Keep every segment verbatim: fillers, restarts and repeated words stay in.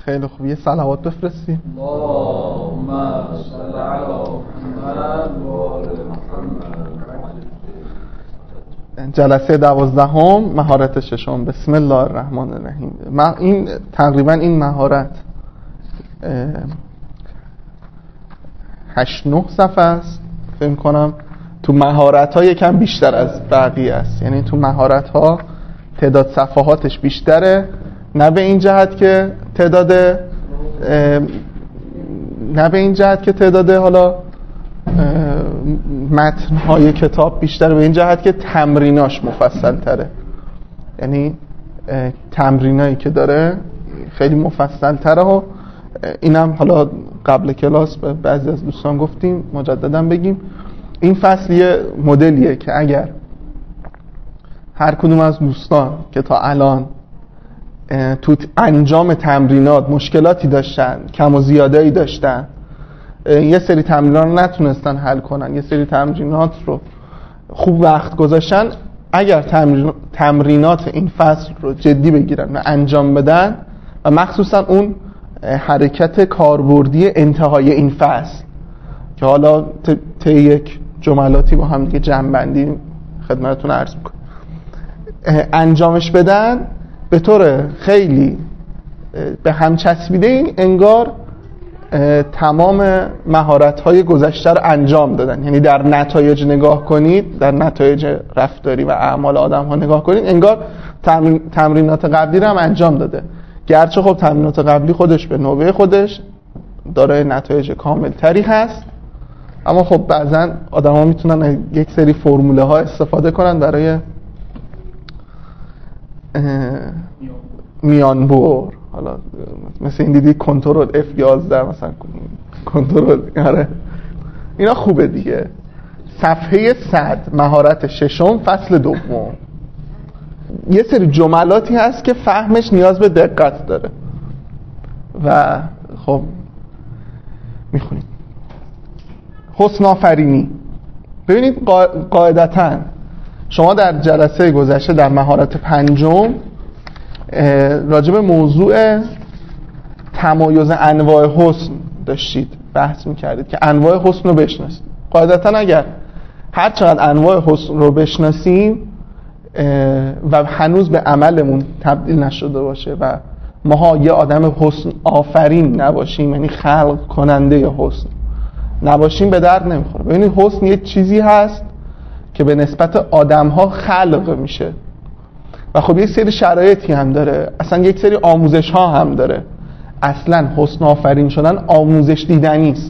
خیلی خوب، یه صلوات بفرستیم. اللهم صل علی محمد و آل محمد. جلسه دوازدهم مهارت ششم. بسم الله الرحمن الرحیم. این تقریبا این مهارت هشت نه صفحه است فکر کنم. تو مهارت ها یکم بیشتر از بقیه است، یعنی تو مهارت ها تعداد صفحاتش بیشتره، نه به این جهت که تعداد نه به این جهت که تعداد حالا متن های کتاب بیشتره، به این جهت که تمریناش مفصل تره، یعنی تمرینایی که داره خیلی مفصل تره. و اینم حالا قبل کلاس به بعضی از دوستان گفتیم، مجددا بگیم این فصل یه مدلیه که اگر هر کدوم از دوستان که تا الان تو انجام تمرینات مشکلاتی داشتن، کم و زیاده‌ای داشتن، یه سری تمرینات رو نتونستن حل کنن، یه سری تمرینات رو خوب وقت گذاشتن، اگر تمرین... تمرینات این فصل رو جدی بگیرن و انجام بدن و مخصوصا اون حرکت کاربردی انتهای این فصل که حالا طی یک جملاتی با هم دیگه جمع‌بندی خدمتتون عرض می‌کنم، انجامش بدن، به طور خیلی به هم چسبیده این انگار تمام مهارت‌های گذشته رو انجام دادن. یعنی در نتایج نگاه کنید، در نتایج رفتاری و اعمال آدم‌ها نگاه کنید، انگار تمرینات قبلی رو هم انجام داده، گرچه خب تمرینات قبلی خودش به نوبه خودش دارای نتایج کامل‌تری هست، اما خب بعضا آدم‌ها میتونن یک سری فرموله ها استفاده کنن برای میانبر. حالا مثل این دیدی کنترل اف یازده مثلا، کنترل آره اینا خوبه دیگه. صفحه صد مهارت ششم فصل دوم. یه سری جملاتی هست که فهمش نیاز به دقت داره و خب میخونیم. حسن آفرینی. ببینید قاعدتاً شما در جلسه گذشته در مهارت پنجم راجع به موضوع تمایز انواع حسن داشتید بحث میکردید که انواع حسن رو بشناسید. قاعدتاً اگر هر چقدر انواع حسن رو بشناسیم و هنوز به عملمون تبدیل نشده باشه و ماها یه آدم حسن آفرین نباشیم، یعنی خلق کننده حسن نباشیم، به درد نمیخوره. ببینید حسن یه چیزی هست که به نسبت آدم‌ها خلق میشه و خب یک سری شرایطی هم داره، اصلا یک سری آموزش ها هم داره. اصلا حسن آفرین شدن آموزش دیدنی است.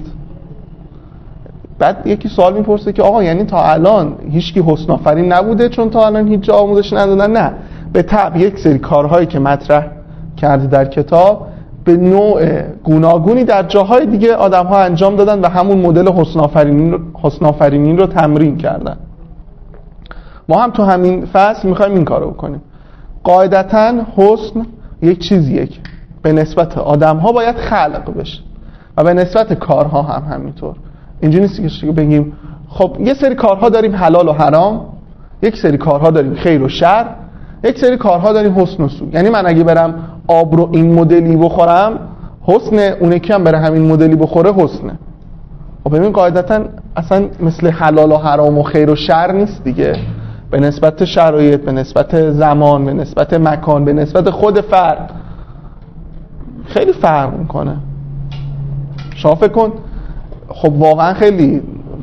بعد یکی سوال میپرسه که آقا یعنی تا الان هیچکی حسن آفرین نبوده چون تا الان هیچ جا آموزش ندادن؟ نه، به طبع یک سری کارهایی که مطرح کرده در کتاب به نوع گوناگونی در جاهای دیگه آدم‌ها انجام دادن و همون مدل حسن آفرینی رو حسن آفرینی رو تمرین کردن. ما هم تو همین فصل میخوایم این کارو بکنیم. قاعدتاً حسن یک چیزیه که به نسبت آدم‌ها باید خلق بشه و به نسبت کارها هم همینطور. اینجوری نیست که بگیم خب یه سری کارها داریم حلال و حرام، یک سری کارها داریم خیر و شر، یک سری کارها داریم حسن و سو. یعنی من اگه برم آب رو این مدلی بخورم حسنه، اون یکی هم بره همین مدلی بخوره حسنه. خب ببین قاعدتاً اصلا مثل حلال و حرام و خیر و شر نیست دیگه، به نسبت شرایط، به نسبت زمان، به نسبت مکان، به نسبت خود فرد خیلی فرق میکنه. شما فکر کن خب واقعا خیلی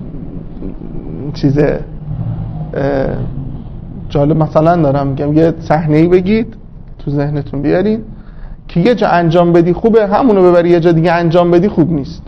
چیزه جالب، مثلا دارم میگم یه صحنه‌ای بگید تو ذهنتون بیارین که یه جا انجام بدی خوبه، همونو ببری یه جا دیگه انجام بدی خوب نیست.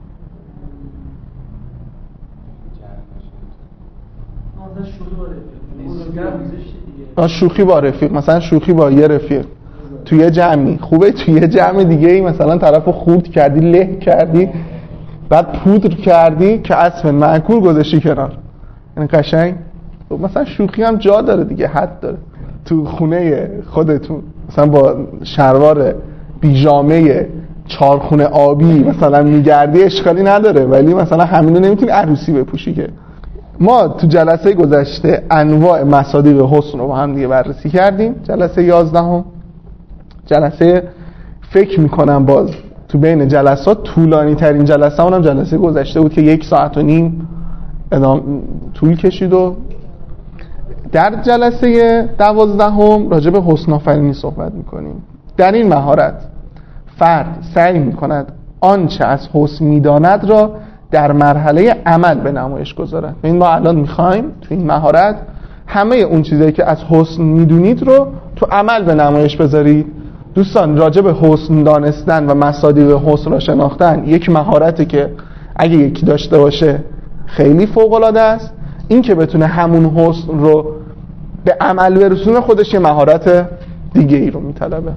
شوخی با رفیق، مثلا شوخی با یه رفیق توی یه جمعی خوبه، توی یه جمع دیگه ای مثلا طرفو خورد کردی، له کردی، بعد پودر کردی که اصلا معکول گذاشتی کنار، یعنی قشنگ. مثلا شوخی هم جا داره دیگه، حد داره. تو خونه خودتون مثلا با شلوار بیجامه چارخونه آبی مثلا میگردی اشکالی نداره، ولی مثلا همینو نمیتونی عروسی بپوشی که. ما تو جلسه گذشته انواع مصادیق حسن رو با هم دیگه بررسی کردیم، جلسه یازدهم. جلسه فکر میکنم باز تو بین جلسات طولانی ترین جلسه اونم جلسه گذشته بود که یک ساعت و نیم ادام طول کشید. و در جلسه دوازدهم راجع به حسن آفرینی صحبت میکنیم. در این مهارت فرد سعی میکند آنچه از حسن میداند را در مرحله عمل به نمایش گذارد. این ما الان میخوایم تو این مهارت همه اون چیزایی که از حسن میدونید رو تو عمل به نمایش بذارید. دوستان راجع به حسن دانستن و مصادیق حسن را شناختن یک مهارتی که اگه یکی داشته باشه خیلی فوق العاده است. این که بتونه همون حسن رو به عمل برسونه خودش یه مهارت دیگه ای رو میطلبه.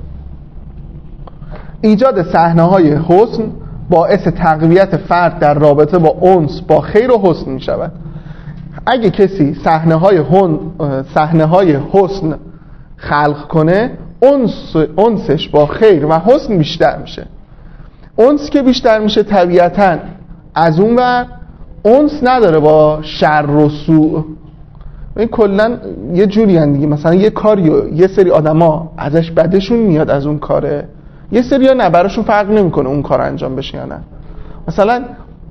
ایجاد صحنه‌های حسن باعث تقویت فرد در رابطه با انس با خیر و حسن می شود. اگه کسی صحنه‌های هن صحنه‌های حسن خلق کنه انس انسش با خیر و حسن بیشتر میشه. انس که بیشتر میشه طبیعتاً از اون ور انس نداره با شر و سوء. این کلا یه جوری ان دیگه، مثلا یه کاریو یه سری آدما ازش بدشون میاد از اون کاره، یه سری ها نه، براشون فرق نمیکنه اون کار انجام بشه یا نه. مثلا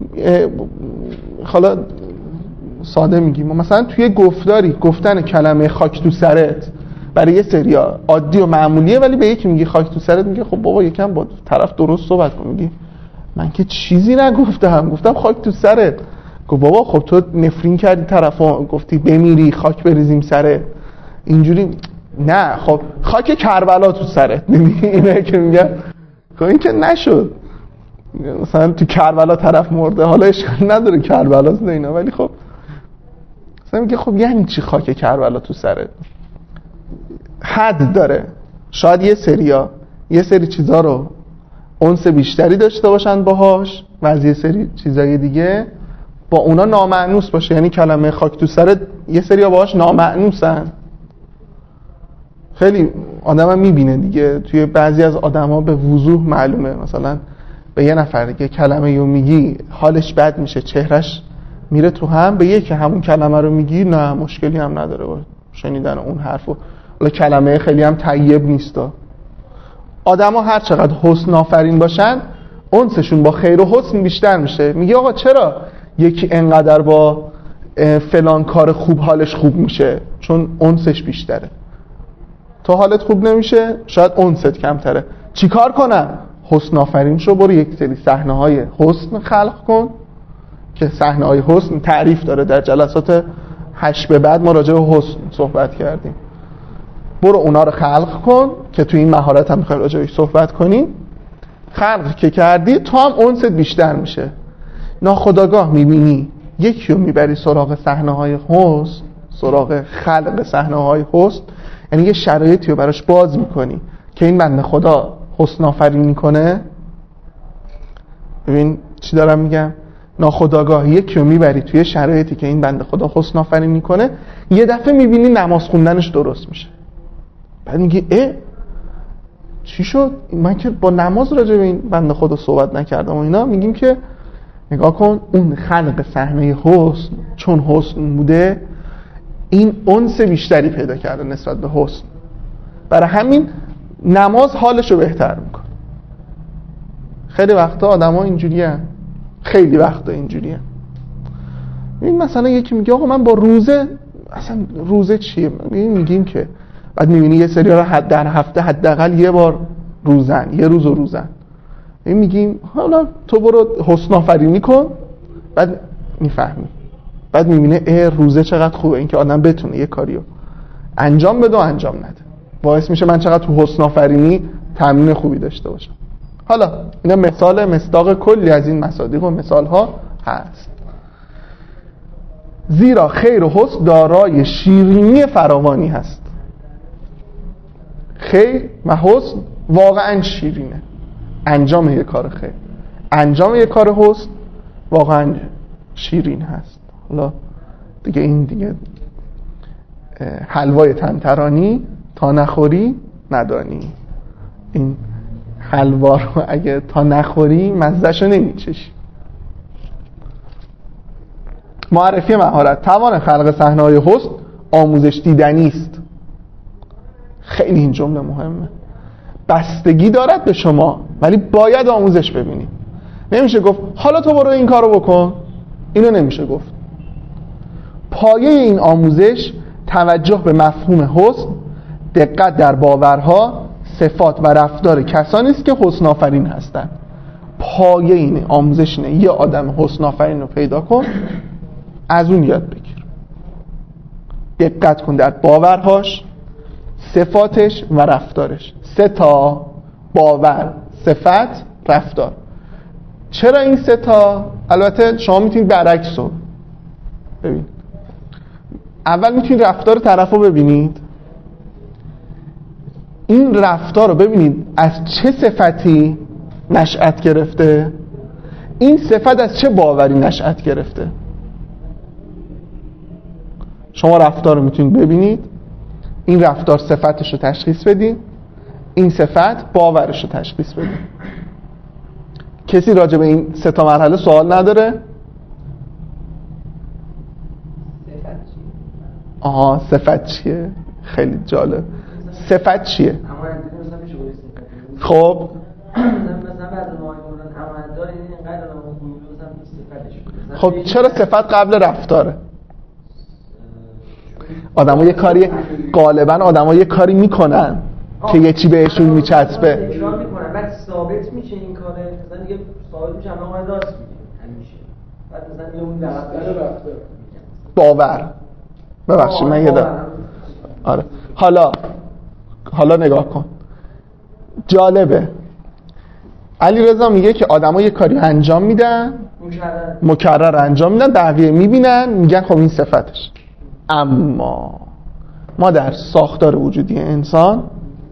حالا ساده میگیم، مثلا توی گفتاری گفتن کلمه خاک تو سرت برای یه سری ها عادی و معمولیه، ولی به یکی میگی خاک تو سرت میگه خب بابا یکم با طرف درست صحبت کن. میگی من که چیزی نگفتم، گفتم خاک تو سرت. گفت بابا خب تو نفرین کردی طرفو، گفتی بمیری خاک بریزیم سرت، اینجوری نه، خب خاک کربلا تو سرت. میبینی اینه که میگن خب این که نشد، مثلا تو کربلا طرف مرده، حالا اشکال نداره کربلاست اینا، ولی خب مثلا میگه خب یعنی چی خاک کربلا تو سرت؟ حد داره. شاید یه سریا یه سری چیزا رو انس بیشتری داشته باشن باهاش و از یه سری چیزای دیگه با اونا نامأنوس باشه. یعنی کلمه خاک تو سرت یه سریا باهاش نامأنوسن. خیلی آدم هم میبینه دیگه، توی بعضی از آدم ها به وضوح معلومه. مثلا به یه نفر دیگه کلمه رو میگی حالش بد میشه، چهرش میره تو هم، به یکی همون کلمه رو میگی نه مشکلی هم نداره با شنیدن اون حرفو، ولی کلمه خیلی هم طیب نیستا. آدم ها هر چقدر حسن آفرین باشن انسشون با خیر و حسن بیشتر میشه. میگه آقا چرا یکی انقدر با فلان کار خوب حالش خوب میشه؟ چون انسش بیشتره. تو حالت خوب نمیشه، شاید انست کمتره. چی کار کنم؟ حسن آفرین شو، برو یک سری صحنه های حسن خلق کن که صحنه های حسن تعریف داره. در جلسات هشت به بعد ما راجع به حسن صحبت کردیم. برو اونا رو خلق کن که تو این مهارت هم میخوای راجع بهش صحبت کنیم. خلق که کردی تو هم انست بیشتر میشه. ناخودآگاه میبینی یکی رو میبری سراغ صحنه های حسن، سراغ خلق صحنه های حسن، یعنی یه شرایطی رو براش باز میکنی که این بنده خدا حسن آفرینی کنه. ببین چی دارم میگم؟ ناخودآگاه یکی رو میبری توی شرایطی که این بنده خدا حسن آفرینی کنه، یه دفعه میبینی نماز خوندنش درست میشه. بعد میگی اه چی شد؟ من که با نماز راجع به این بنده خدا صحبت نکردم و اینا. میگیم که نگاه کن اون خلق صحنه حسن چون حسن بوده، این انس بیشتری پیدا کرده نسبت به حسن، برای همین نماز حالشو بهتر میکنه. خیلی وقتا آدم ها اینجوری هن. خیلی وقتا اینجوری هن. این مثلا یکی میگه آقا من با روزه، اصلا روزه چیه؟ میگیم که بعد میبینی یه سری ها حد در هفته حداقل یه بار روزن، یه روز و روزن. این میگیم حالا تو برو حسن آفرینی کن، بعد میفهمی، بعد میبینه اه روزه چقدر خوبه، این که آدم بتونه یه کاریو انجام بده و انجام نده، باعث میشه من چقدر تو حسن آفرینی تمرین خوبی داشته باشم. حالا اینا مثال مصداق کلی از این مصادیق و مثال ها هست. زیرا خیر و حسن دارای شیرینی فراوانی هست. خیر و حسن واقعا شیرینه. انجام یک کار خیر، انجام یک کار حسن واقعا شیرین هست. حالا دیگه این دیگه حلوای طنطرانی تا نخوری ندانی. این حلوا رو اگه تا نخوری مزه‌شو نمیچشی. معرفی مهارت. توان خلق صحنه‌های حسن آموزش دیدنی است. خیلی این جمله مهمه. بستگی دارد به شما، ولی باید آموزش ببینید. نمیشه گفت حالا تو برو این کارو بکن، اینو نمیشه گفت. پایه این آموزش توجه به مفهوم حسن، دقت در باورها، صفات و رفتار کسانی است که حسن آفرین هستند. پایه این آموزش اینه یه آدم حسن آفرین رو پیدا کن، از اون یاد بگیر، دقت کن در باورهاش، صفاتش و رفتارش. سه تا: باور، صفت، رفتار. چرا این سه تا؟ البته شما میتونید برعکس رو ببین. اول میتونید رفتار طرف رو ببینید، این رفتار رو ببینید از چه صفتی نشأت گرفته، این صفت از چه باوری نشأت گرفته. شما رفتار رو میتونید ببینید، این رفتار صفتش رو تشخیص بدین، این صفت باورش رو تشخیص بدین. کسی راجع به این سه تا مرحله سوال نداره؟ آها، صفت چیه؟ خیلی جالب. صفت چیه؟ خب خب چرا صفت قبل رفتاره؟ آدم‌ها یه کاری غالباً آدم‌ها یه کاری میکنن که یه چی بهشون میچسبه، تکرار میکنن، بعد ثابت میشه این کاره، مثلا دیگه ثابت میشه اما راست میگه همیشه، بعد مثلا یه اون درصد باور. ببخشید من یه دارم. آره حالا حالا نگاه کن، جالبه. علی رضا میگه که آدم‌ها یه کاری انجام میدن، مکرر مکرر انجام میدن، دعویه میبینن، میگن خب این صفتش. اما ما در ساختار وجودی انسان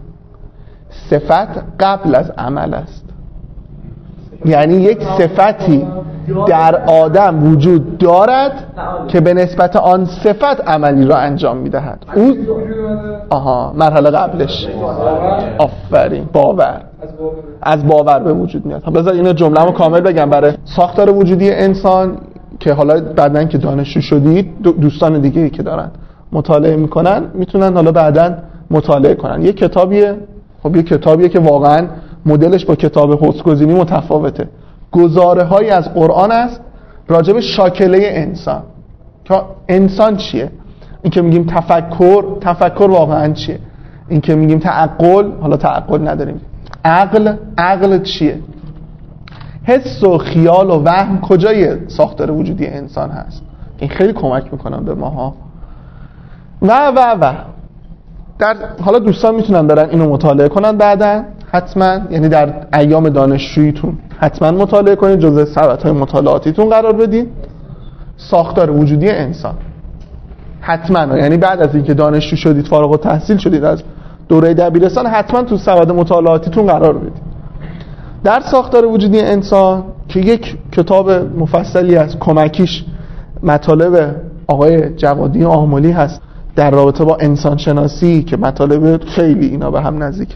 صفت قبل از عمل است. یعنی یک صفتی در آدم وجود دارد که به نسبت آن صفت عملی را انجام میدهد. او آها مرحله قبلش آفرین باور، از باور به وجود میاد. بذار اینو جمله‌مو کامل بگم برای ساختار وجودی انسان که حالا بعدن که دانشجو شدید دوستان دیگه‌ای که دارن مطالعه میکنن میتونن حالا بعدن مطالعه کنن. یه کتابیه، خب یه کتابیه که واقعا مدلش با کتاب حسن‌گزینی متفاوته. گزاره‌هایی از قرآن است راجع به شاکله انسان، که انسان چیه. این که میگیم تفکر، تفکر واقعا چیه. این که میگیم تعقل، حالا تعقل نداریم. عقل، عقل چیه. حس و خیال و وهم کجای ساختار وجودی انسان هست. این خیلی کمک میکنن به ماها. و و و در حالا دوستان میتونن برن اینو مطالعه کنن بعدن حتما، یعنی در ایام دانشجوییتون حتما مطالعه کنید، جزء سبدهای مطالعاتیتون قرار بدین. ساختار وجودی انسان حتما، یعنی بعد از اینکه دانشجو شدید، فارغ التحصیل شدید از دوره دبیرستان، حتما تو سبد مطالعاتیتون قرار بدید. در ساختار وجودی انسان که یک کتاب مفصلی از کمکیش مطالب آقای جوادی آملی هست در رابطه با انسان شناسی که مطالب خیلی اینا به هم نزدیکه.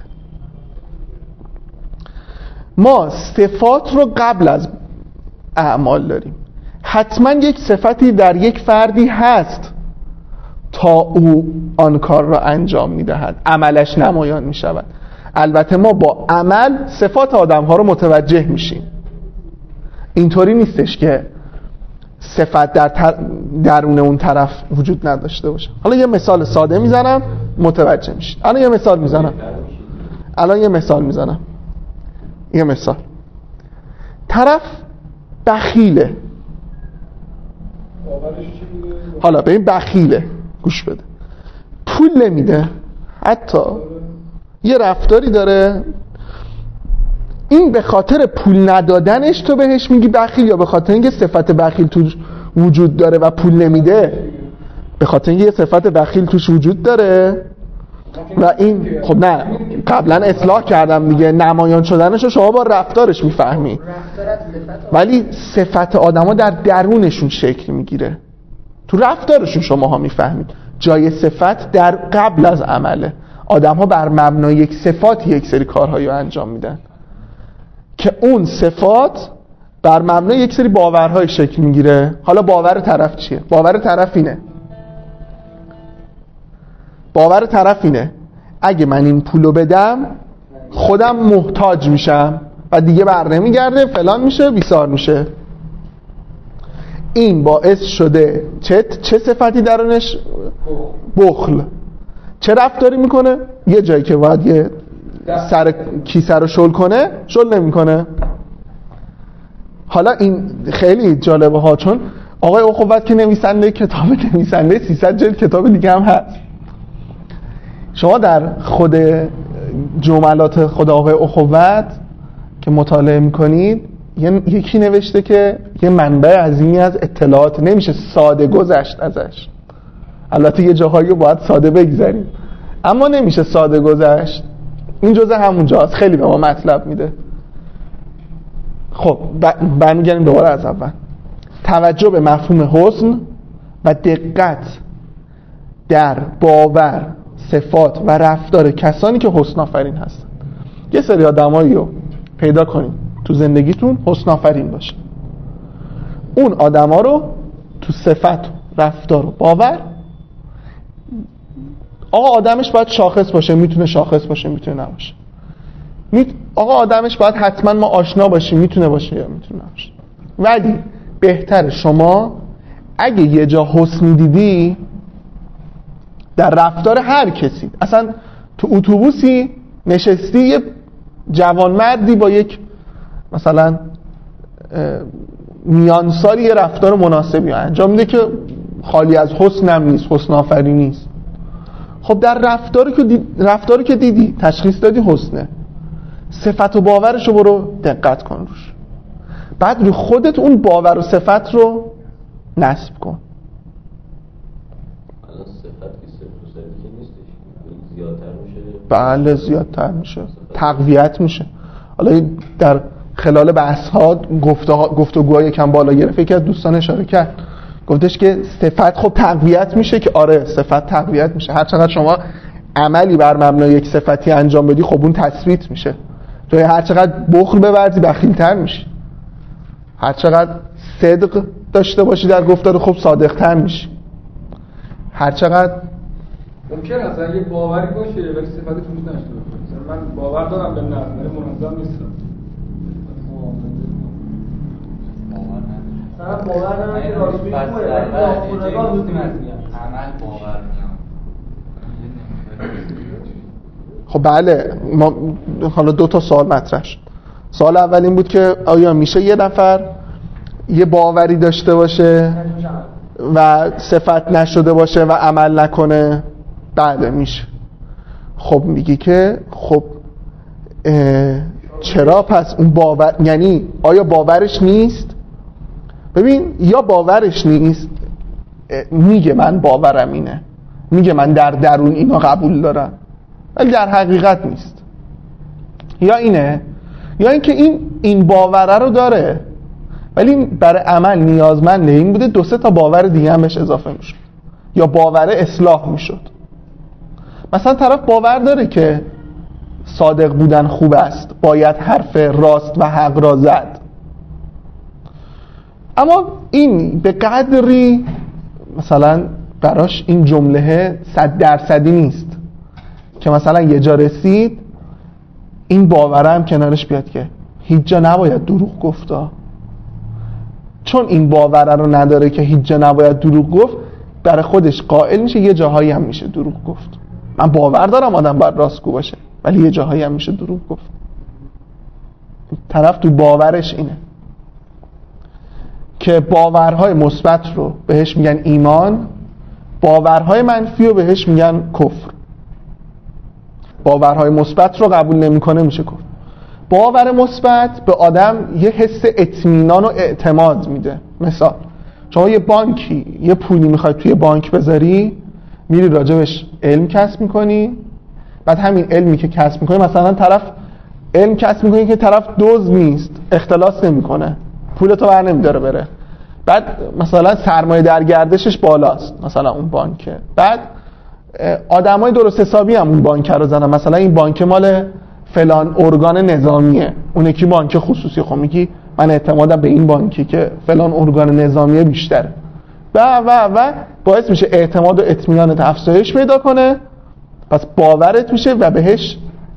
ما صفات رو قبل از اعمال داریم. حتما یک صفتی در یک فردی هست تا او آن کار را انجام میدهد، عملش نمایان میشود. البته ما با عمل صفات آدم ها رو متوجه میشیم. اینطوری نیستش که صفت در تر... درون اون طرف وجود نداشته باشه. حالا یه مثال ساده میزنم متوجه میشید. الان یه مثال میزنم الان یه مثال میزنم یه مثال طرف بخیله. حالا به این بخیله گوش بده، پول نمیده، حتی یه رفتاری داره، این به خاطر پول ندادنش تو بهش میگی بخیل، یا به خاطر اینکه صفت بخیل توش وجود داره و پول نمیده؟ به خاطر اینکه یه صفت بخیل توش وجود داره و این خب نه قبلا اصلاح کردم دیگه، نمایان شدنشو شما با رفتارش میفهمی، ولی صفت آدما در درونشون شکل میگیره، تو رفتارشون شماها میفهمید. جای صفت در قبل از عمله. آدم ها بر مبنای یک صفات یک سری کارهایی رو انجام میدن که اون صفات بر مبنای یک سری باورهای شکل میگیره. حالا باور طرف چیه؟ باور طرف اینه باور طرف اینه اگه من این پولو بدم خودم محتاج میشم و دیگه بر نمیگرده، فلان میشه، بیسار میشه. این باعث شده چه چه صفتی درونش؟ بخل. چه رفتاری میکنه؟ یه جایی که باید یه سر کیسه رو شل کنه شل نمیکنه. حالا این خیلی جالبه ها، چون آقای اخوت که نویسنده کتاب، نویسنده سیصد جلد کتاب دیگه هم هست. شما در خود جملات خود آقای اخوت که مطالعه میکنید یکی نوشته که یه منبع عظیمی از اطلاعات، نمیشه ساده گذشت ازش. البته یه جاهایی باید ساده بگذاریم، اما نمیشه ساده گذشت. این جزء همون جاست، خیلی به ما مطلب میده. خب برمیگردیم دوباره از اول. توجه به مفهوم حسن و دقت در باور، صفات و رفتار کسانی که حسن آفرین هستن. یه سری آدمایی رو پیدا کنید تو زندگیتون حسن آفرین باشه، اون آدما رو تو صفت، رفتار و باور، آقا آدمش باید شاخص باشه، میتونه شاخص باشه، میتونه نباشه. آقا آدمش باید حتما ما آشنا باشیم، میتونه باشه یا میتونه نباشه. ولی بهتره شما اگه یه جا حسنی دیدی در رفتار هر کسی، اصلا تو اتوبوسی نشستی یه جوانمردی با یک مثلا میانسالی یه رفتار مناسبی انجام میده که خالی از حسن هم نیست، حسن آفرینی نیست. خب در رفتاری که دی... رفتاری که دیدی تشخیص دادی حسنه، صفت و باورشو برو دقت کن روش، بعد رو خودت اون باور و صفت رو نصب کن. الان صفت که صفت و صفت که نیستش، زیادتر میشه. بله زیادتر میشه، تقویت میشه. حالا در خلال بحث ها گفتگوهای یکم بالا گرفت، یکی از دوستان اشاره کرد، گفتش که صفت خب تقویت میشه، که آره صفت تقویت میشه. هر چقدر شما عملی بر مبنای یک صفتی انجام بدی خب اون تثبیت میشه. تو هر چقدر بخل بورزی بخیل‌تر میشی، هر چقدر صدق داشته باشی در گفتار خوب صادق‌تر میشی، هر چقدر ممکن است اگه باوری باشه ولی صفت وجود داشته باشه. مثلا من باور دارم به نظم ولی منظم نیستم. مثلا باور دارم که راستگویی کنه ولی ناخودآگاه می‌کنم. عمل باور میام. خب بله، ما حالا دو تا سوال مطرح شد. سوال اول این بود که آیا میشه یه نفر یه باوری داشته باشه و صفت نشده باشه و عمل نکنه؟ بله میشه. خب میگی که خب چرا پس اون باور، یعنی آیا باورش نیست؟ ببین، یا باورش نیست میگه من باورم اینه، میگه من در درون اینو قبول دارم ولی در حقیقت نیست، یا اینه یا اینکه این این باوره رو داره ولی برای عمل نیازمنده این بوده دو سه تا باور دیگه هم بهش اضافه میشد یا باور اصلاح میشد. مثلا طرف باور داره که صادق بودن خوب است، باید حرف راست و حق را زد، اما این به قدری مثلا براش این جمله صد درصدی نیست که مثلا یه جا رسید این باوره هم کنارش بیاد که هیچ جا نباید دروغ گفتا. چون این باوره رو نداره که هیچ جا نباید دروغ گفت، برای خودش قائل میشه یه جاهایی هم میشه دروغ گفت. من باور دارم آدم باید راستگو باشه ولی یه جاهایی هم میشه دروغ گفت. طرف تو باورش اینه که باورهای مثبت رو بهش میگن ایمان، باورهای منفی رو بهش میگن کفر. باورهای مثبت رو قبول نمیکنه میشه کفر. باور مثبت به آدم یه حس اطمینان و اعتماد میده. مثال شما یه بانکی یه پولی میخوای توی بانک بذاری، میری راجبش علم کسب میکنی، بعد همین علمی که کسب میکنی، مثلا طرف علم کسب میکنی که طرف دزد نیست، اختلاس نمیکنه، پولتو بر نمیداره بره، بعد مثلا سرمایه در گردشش بالاست مثلا اون بانکه، بعد آدمای درست حسابی هم اون بانک رو زدن، مثلا این بانک مال فلان ارگان نظامیه، اون یکی بانک خصوصی. خب میگی من اعتمادم به این بانکی که فلان ارگان نظامیه بیشتره و و و باعث میشه اعتماد و اطمینانت افزایش پیدا کنه، پس باورت میشه و بهش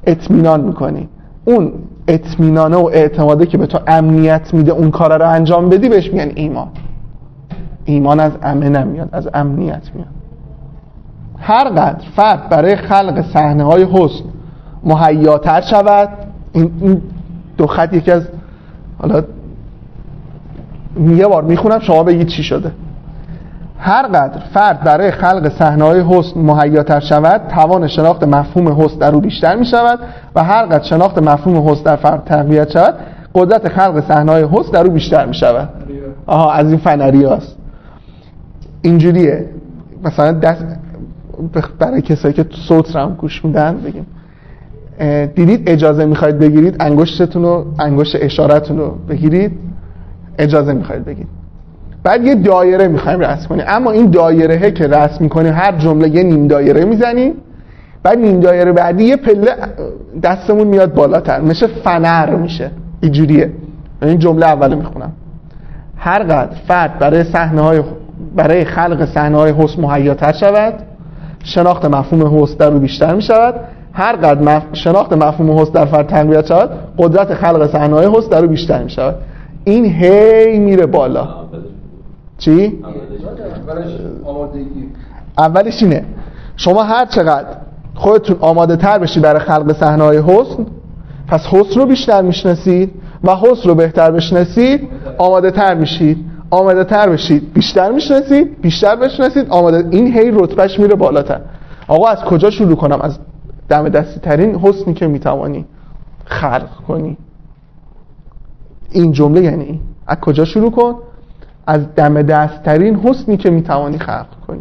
اطمینان میکنی. اون اطمینانه و اعتماده که به تو امنیت میده اون کار رو انجام بدی بهش میگن ایمان. ایمان از امن نمیاد، از امنیت میاد. هر قدر فرد برای خلق صحنه‌های حسن مهیاتر شود، این, این دو خط یکی از، حالا یه بار میخونم شما بگید چی شده. هر قدر فرد برای خلق صحنه‌های حسن مهیاتر شود، توان شناخت مفهوم حسن در او بیشتر می شود و هر قدر شناخت مفهوم حسن در فرد تقویت شود، قدرت خلق صحنه‌های حسن در او بیشتر می شود. آها، از این فنری هست. اینجوریه. مثلا دست برای کسایی که صوت رو هم گوش میدن بگیم، دیدید اجازه میخواید بگیرید، انگشتتون رو، انگشت اشارتون رو بگیرید، اجازه میخواید بگید. بعد یه دایره میخوایم رسم کنیم، اما این دایره که رسم میکنیم هر جمله یه نیم دایره میزنیم، بعد نیم دایره بعدی یه پله دستمون میاد بالاتر، میشه فنر میشه. اینجوریه. این جمله اول میخونم. هر قدر فرد برای صحنه‌های برای خلق صحنه‌های حسن مهیاتر شود، شناخت مفهوم حسن در او بیشتر میشود. هر قدر مف... شناخت مفهوم حسن در فرد تقویت شود، قدرت خلق صحنه‌های حسن در او بیشتر میشود. این هی میره بالا. چی؟ اولش آمادگی. اولش اینه شما هر چقدر خودتون آماده تر بشی برای خلق صحنه‌های حسن، پس حسن رو بیشتر میشناسید و حسن رو بهتر بشناسید، آماده تر میشید. آماده تر بشید، بیشتر میشناسید، بیشتر بشناسید، آماده. این هی رتبهش میره بالاتر. آقا از کجا شروع کنم؟ از دم دستی ترین حسنی که میتوانی خلق کنی. این جمله یعنی این. از کجا شروع کن؟ از دم دست ترین حسنی که میتوانی خلق کنی.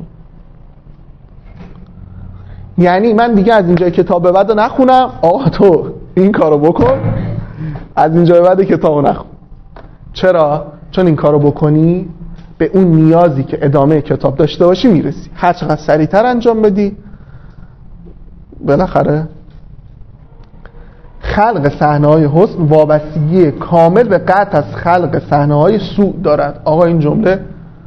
یعنی من دیگه از اینجای کتاب به بعد نخونم، آقا تو این کارو بکن، از اینجا به بعد کتابو نخون. چرا؟ چون این کارو بکنی به اون نیازی که ادامه کتاب داشته باشی میرسی. هر چقدر سریعتر انجام بدی بالاخره. خلق صحنه‌های حسن وابستگی کامل به قطع از خلق صحنه‌های سوء دارد. آقا این جمله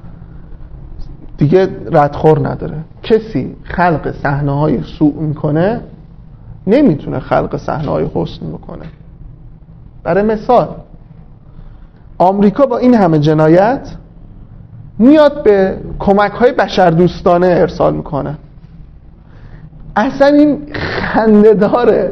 دیگه ردخور نداره. کسی خلق صحنه‌های سوء میکنه نمیتونه خلق صحنه‌های حسن بکنه. برای مثال آمریکا با این همه جنایت میاد به کمک‌های بشردوستانه ارسال میکنه. اصلا این خنده‌داره.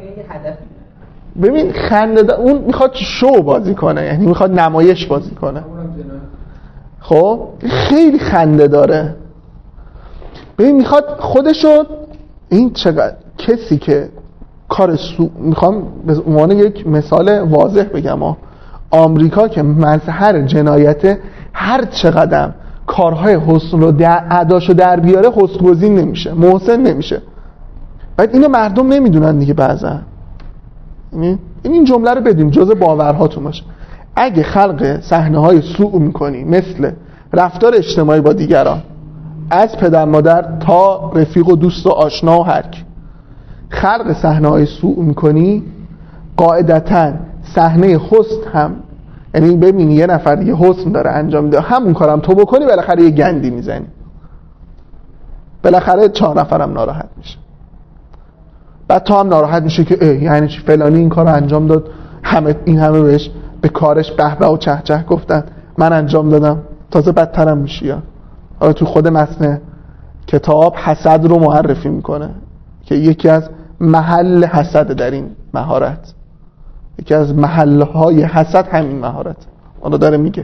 ببین خنده‌دار، اون میخواد شو بازی کنه، یعنی میخواد نمایش بازی کنه. خب خیلی خنده داره. ببین میخواد خودشو، این چقدر کسی که کار سو، میخوام به عنوان یک مثال واضح بگم ها. آمریکا که مظهر جنایت، هر چقدر کارهای حسن رو در اداشو در بیاره حسن‌گزین نمیشه، محسن نمیشه. بعد اینو مردم نمیدونن دیگه. بعضا این این جمله رو بدیم جزء باورهاتون باشه. اگه خلق صحنه‌های سوء میکنی، مثل رفتار اجتماعی با دیگران، از پدر مادر تا رفیق و دوست و آشنا و هر کی، خلق صحنه‌های سوء میکنی، قاعدتاً صحنه حسن هم، یعنی ببینی یه نفر دیگه حسن داره انجام میده، همون کارم تو بکنی، بالاخره یه گندی میزنی، بالاخره چهار نفرم ناراحت میشه. بعد تو هم ناراحت میشه که اه یعنی چی فلانی این کارو انجام داد، همه این همه بهش به کارش به به و چه چه گفتن، من انجام دادم، تازه بدترم میشی. حالا تو خود متن کتاب حسد رو معرفی میکنه که یکی از محل حسد در این مهارت، یکی از محلهای حسد همین مهارت. حالا داره میگه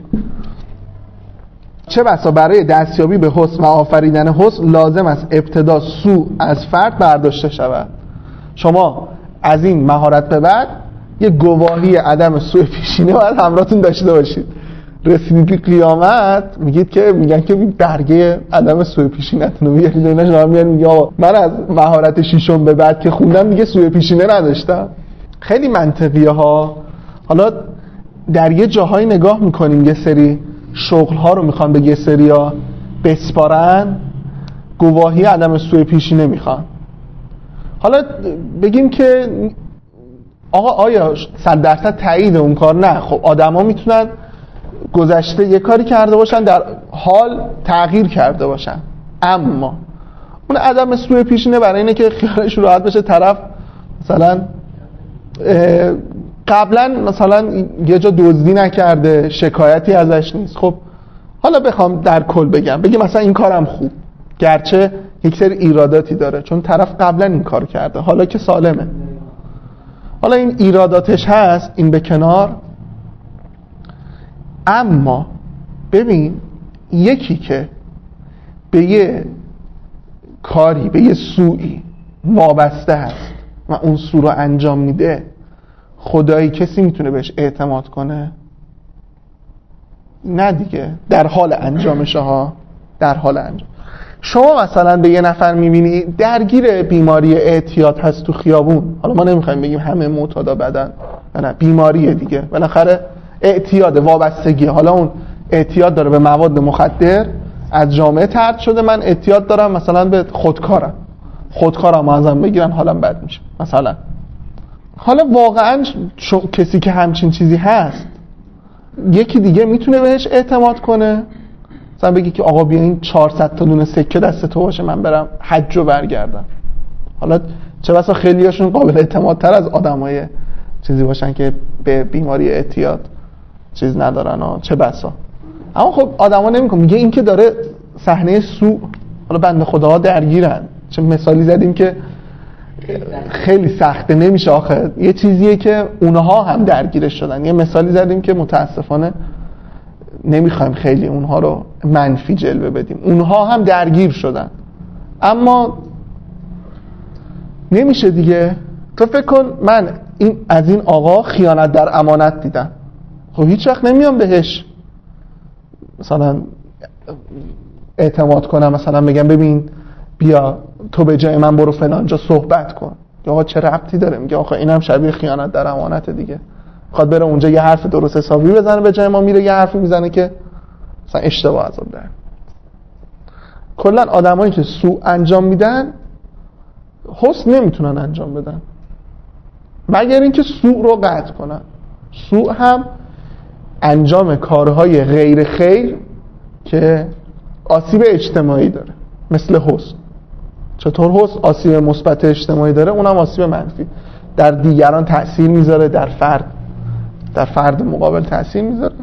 چه بسا برای دستیابی به حسن و آفریدن حسن لازم است ابتدا سوء از فرد برداشته شود. شما از این مهارت به بعد یه گواهی عدم سوء پیشینه باید همراهتون داشته باشید. رسیدید قیامت میگید که میگن که برگه عدم سوء پیشینه‌تون رو بیارید، اینا شما میاد میگه من از مهارت ششم به بعد که خوندم دیگه سوء پیشینه نداشتم. خیلی منطقیه ها. حالا در یه جاهای نگاه میکنیم یه سری شغل ها رو میخوان به یه سریا بسپارن، گواهی عدم سوء پیشینه میخوان. حالا بگیم که آقا آیا صد درصد تایید اون کار؟ نه. خب آدما میتونن گذشته یه کاری کرده باشن، در حال تغییر کرده باشن، اما اون عدم سوء پیشینه برای اینه که خیالش راحت بشه طرف مثلا قبلا مثلا یه جا دزدی نکرده، شکایتی ازش نیست. خب حالا بخوام در کل بگم بگیم مثلا این کارم خوب، گرچه یک سری ایراداتی داره چون طرف قبلا این کار کرده، حالا که سالمه. حالا این ایراداتش هست، این به کنار. اما ببین یکی که به یه کاری، به یه سوئی وابسته هست و اون سو رو انجام میده، خدایی کسی میتونه بهش اعتماد کنه؟ نه دیگه. در حال انجامشه ها، در حال انجام. شما مثلا به یه نفر میبینی درگیر بیماری اعتیاد هست تو خیابون، حالا ما نمیخوایم بگیم همه معتادا بدن، نه، بیماریه دیگه، بالاخره اعتیاد، وابستگی. حالا اون اعتیاد داره به مواد مخدر، از جامعه طرد شده، من اعتیاد دارم مثلا به خودکارم، خودکارم ازم بگیرن حالم بد میشه مثلا. حالا واقعا کسی که همچین چیزی هست، یکی دیگه میتونه بهش اعتماد کنه؟ مثلا بگی که آقا بیا این چهارصد تا دونه سکه دست تو باشه من برم حج و برگردم. حالا چه بسا خیلی هاشون قابل اعتماد تر از آدمای چیزی باشن که به بیماری اعتیاد چیز ندارن ها، چه بسا. اما خب آدما نمیگن، میگه این که داره صحنه سوء، حالا بنده خداها درگیرن. چه مثالی زدیم که خیلی سخته، نمیشه آخه، یه چیزیه که اونها هم درگیرش شدن. یه مثالی زدیم که متاسفانه نمیخوایم خیلی اونها رو منفی جلوه بدیم، اونها هم درگیر شدن. اما نمیشه دیگه. تو فکر کن من این از این آقا خیانت در امانت دیدم، خب هیچ وقت نمیام بهش مثلا اعتماد کنم، مثلا بگم ببین بیا تو به جای من برو فلان جا صحبت کن. آقا چه ربطی داره؟ میگه آخه اینم شبیه خیانت در امانت دیگه. میخواد بره اونجا یه حرف درست حسابی بزنه، به جای ما میره یه حرفی میزنه که مثلا اشتباه از اون در. کلا آدمایی که سوء انجام میدن حسن نمیتونن انجام بدن مگر اینکه سوء رو قطع کنن. سوء هم انجام کارهای غیر خیر که آسیب اجتماعی داره، مثل حسن. چطور حسن آسیب مثبت اجتماعی داره، اونم آسیب منفی در دیگران تأثیر میذاره، در فرد در فرد مقابل تأثیر میذاره.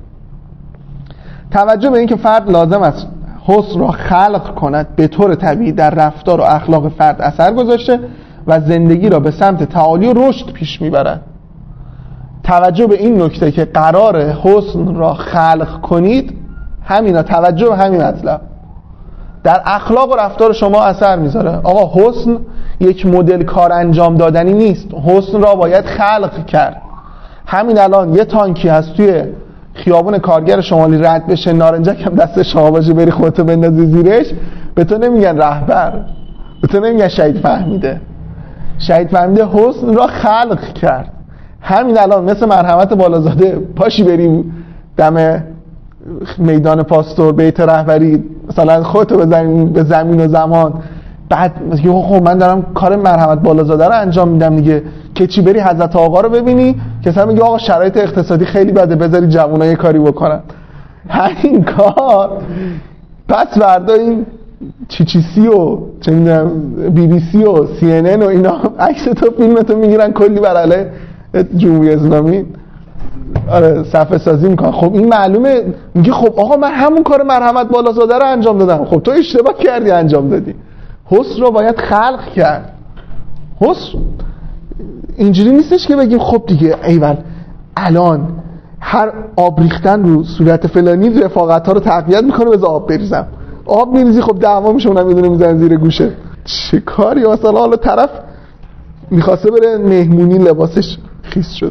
توجه به این که فرد لازم است حسن را خلق کند به طور طبیعی در رفتار و اخلاق فرد اثر گذاشته و زندگی را به سمت تعالی و رشد پیش میبرد. توجه به این نکته که قرار حسن را خلق کنید، همینا، توجه به همین مطلب در اخلاق و رفتار شما اثر میذاره. آقا حسن یک مدل کار انجام دادنی نیست، حسن را باید خلق کرد. همین الان یه تانکی هست توی خیابون کارگر شمالی رد بشه، نارنجک هم دست شما باشه بری خودتو بندازی زیرش، به تو نمیگن رهبر، به تو نمیگن شهید فهمیده. شهید فهمیده حسن را خلق کرد. همین الان مثل مرحمت بالازاده پاشی بریم دم میدان پاستور بیت رهبری مثلا خودتو بزنی به زمین و زمان، بعد میگه خب من دارم کار مرحمت بالازاده رو انجام میدم دیگه، که چی بری حضرت آقا رو ببینی که مثلا میگه آقا شرایط اقتصادی خیلی بده بذاری جوونا یه کاری بکنن. همین کار پس فردا این چی چی سی و چه میدونم بی بی سی و سی ان ان و اینا عکس تو فیلمتو میگیرن کلی بر علیه جمهوری اسلامی آره صفحه سازی میکنن. خب این معلومه، میگه خب آقا من همون کار مرحمت بالازاده رو انجام دادم. خب تو اشتباه کردی انجام دادی. حسن رو باید خلق کرد. حسن اینجوری نیستش که بگیم خب دیگه ایول الان هر آب ریختن رو صورت فلانی رفاقت ها رو تقویت میکنه بذار آب بریزم. آب میریزی خب دعوا میشه، اونم میدونه میزنه زیر گوشه. چه کاری؟ مثلا حالا طرف میخواسته بره مهمونی لباسش خیس شده.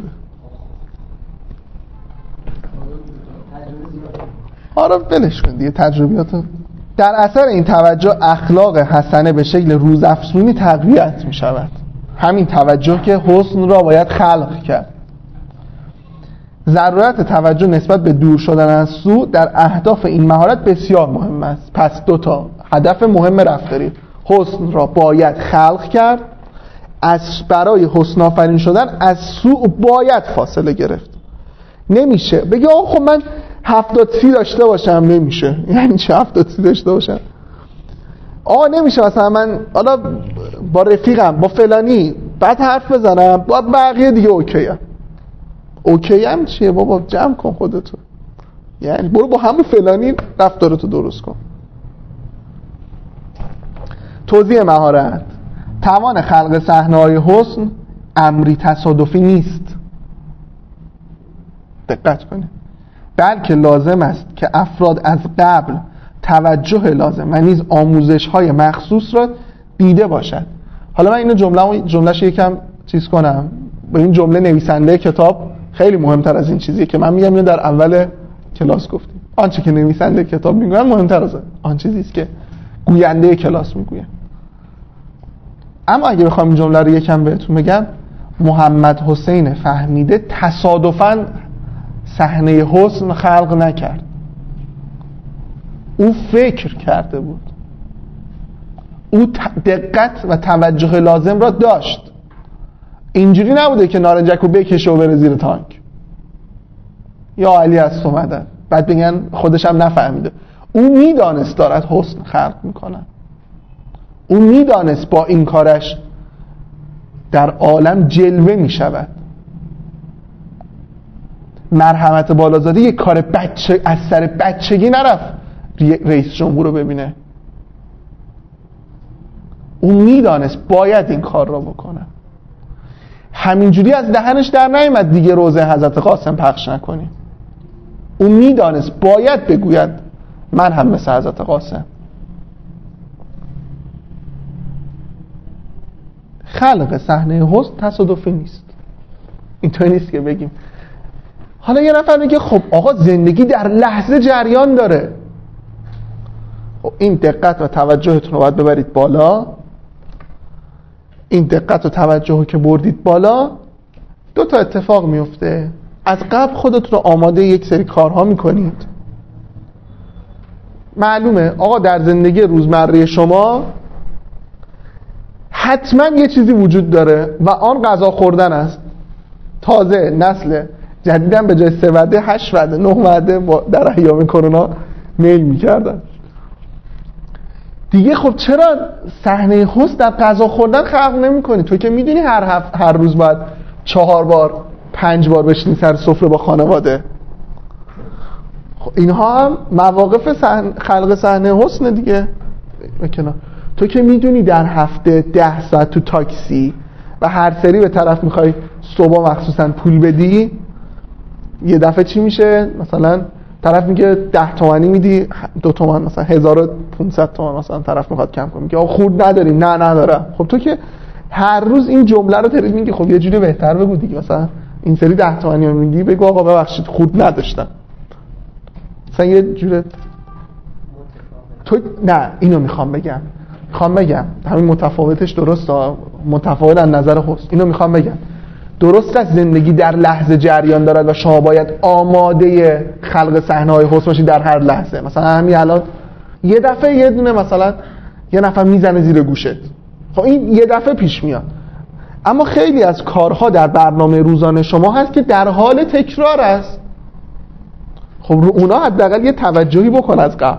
آره بلش کن دیگه تجربیاتو. در اثر این توجه اخلاق حسنه به شکل روزافزونی تقویت می شود. همین توجه که حسن را باید خلق کرد. ضرورت توجه نسبت به دور شدن از سوء در اهداف این مهارت بسیار مهم است. پس دوتا هدف مهم رفتاری: حسن را باید خلق کرد، از برای حسن آفرین شدن از سوء باید فاصله گرفت. نمیشه بگی آقا خب من هفتاد سی داشته باشم، نمیشه. یعنی چه هفتاد سی داشته باشم؟ آقا نمیشه مثلا من حالا با رفیقم با فلانی بعد حرف بزنم با بقیه دیگه اوکی هم. اوکی هم چیه بابا؟ جمع کن خودتو، یعنی برو با همون فلانی رفتارتو درست کن. توزیع مهارت. توان خلق صحنه‌های حسن امری تصادفی نیست، دقت کنید، بلکه لازم است که افراد از قبل توجه لازم و نیز آموزش‌های مخصوص را دیده باشد. حالا من اینو جمله جمله‌ش یکم چیز کنم، به این جمله نویسنده کتاب خیلی مهمتر از این چیزیه که من میگم اینو در اول کلاس گفتیم. آنچه که نویسنده کتاب میگن مهمتر از آن چیزی است که گوینده کلاس میگوید. اما اگه بخوام این جمله رو یکم بهتون بگم، محمد حسین فهمیده تصادفاً صحنه حسن خلق نکرد، او فکر کرده بود، او دقت و توجه لازم را داشت. اینجوری نبوده که نارنجکو بکشه و بره زیر تانک یا علی از اومدن بعد بگن خودش هم نفهمیده. او میدانست دارد حسن خلق میکنه، او میدانست با این کارش در عالم جلوه میشود. مرحمت بالازاده یک کار بچه از سر بچگی نرفت رئیس جمهور رو ببینه، او میدانست باید این کار را بکنه. همینجوری از دهنش در نیامد دیگه روزه حضرت قاسم پخش نکنیم. او میدانست باید بگوید من هم مثل حضرت قاسم. خلق صحنه حسن تصادفی نیست، اینطوری نیست که بگیم. حالا یه نفر میگه خب آقا زندگی در لحظه جریان داره. خب این دقت و توجهتون رو باید ببرید بالا. این دقت و توجه که بردید بالا، دو تا اتفاق میفته. از قبل خودتون رو آماده یک سری کارها میکنید. معلومه آقا در زندگی روزمره شما حتما یه چیزی وجود داره و آن غذا خوردن است. تازه نسل جدیدن به جای سه وعده هشت وعده نه وعده در ایام کرونا میل میکردن دیگه. خب چرا صحنه حسن در غذا خوردن خلق نمی‌کنی؟ تو که میدونی هر هفت هر روز باید چهار بار پنج بار بشینی سر سفره با خانواده. خب اینها هم مواقف صحن... خلق صحنه حسن دیگه. بکنه. تو که میدونی در هفته ده ساعت تو تاکسی و هر سری به طرف میخوای صبح مخصوصا پول بدی، یه دفعه چی میشه؟ مثلا طرف میگه ده تومانی میدی، دو تومن مثلا هزار و پونصد تومن مثلا طرف میخواد کم کنه، میگه آقا خورد نداری؟ نه ندارم. خب تو که هر روز این جمله رو ترید میگی، خب یه جوری بهتر بگو دیگه، مثلا این سری ده تومانی میدی بگو آقا ببخشید خورد نداشتم، مثلا یه جوره. تو نه اینو میخوام بگم میخوام بگم همین متفاوتش درسته، متفاوت از نظر حسن. اینو میخوام بگم درست است زندگی در لحظه جریان دارد و شما باید آماده خلق صحنه‌های حسن باشید در هر لحظه. مثلا همین الان یه دفعه یه دونه مثلا یه نفر میزنه زیر گوشت، خب این یه دفعه پیش میاد. اما خیلی از کارها در برنامه روزانه شما هست که در حال تکرار است. خب رو اونا حداقل یه توجهی بکن از قبل.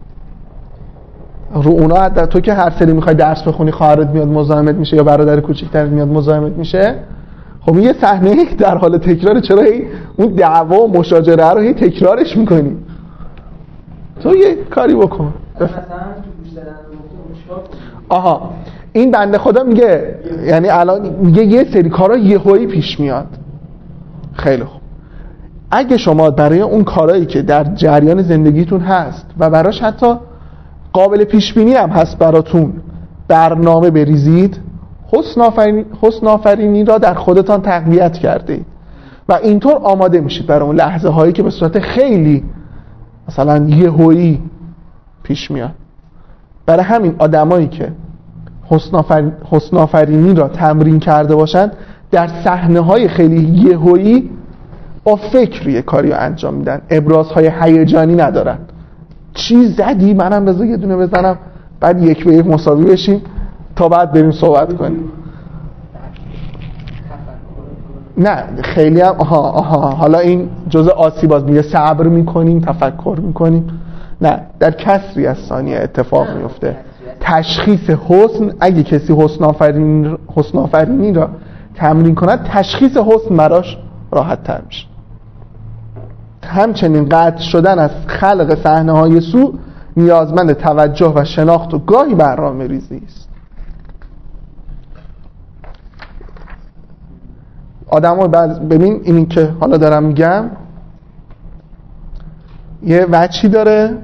رو اونا حداقل تو که هر سری میخوای درس بخونی خواهرت میاد مزاحمت میشه یا برادر کوچیک‌ترت میاد مزاحمت میشه، خب یه صحنه در حال تکرار، چرا هی اون دعوا و مشاجره رو هی تکرارش میکنی؟ تو یه کاری بکن. مثلا تو گوش دادن رو آها این بنده خدا میگه، یعنی الان میگه یه سری کارا یهویی پیش میاد. خیلی خوب، اگه شما برای اون کارهایی که در جریان زندگیتون هست و براش حتی قابل پیش بینی هم هست براتون برنامه بریزید، حسن آفرینی, حسن آفرینی را در خودتان تقویت کرده و اینطور آماده میشید برای اون لحظه هایی که به صورت خیلی مثلا یهویی پیش میاد. برای همین آدمایی که حسن, آفرین، حسن آفرینی را تمرین کرده باشند در صحنه های خیلی یهویی با فکر یه کاری رو انجام میدن، ابرازهای هیجانی ندارن. چی زدی؟ منم بذار یه دونه بزنم، بعد یک به یک مساوی بشیم تا بعد بریم صحبت کنیم. نه خیلی هم آها آها حالا این جزء آسیباز میگه صبر میکنیم تفکر میکنیم. نه، در کسری از ثانیه اتفاق میفته. تشخیص حسن، اگه کسی حسن آفرینی حسن آفرینی را تمرین کند تشخیص حسن براش راحت تر میشه. همچنین قطع شدن از خلق صحنه‌های سوء نیازمند توجه و شناخت و گاهی برنامه‌ریزی است. آدم‌ها بعض ببین اینی که حالا دارم میگم یه وجهی داره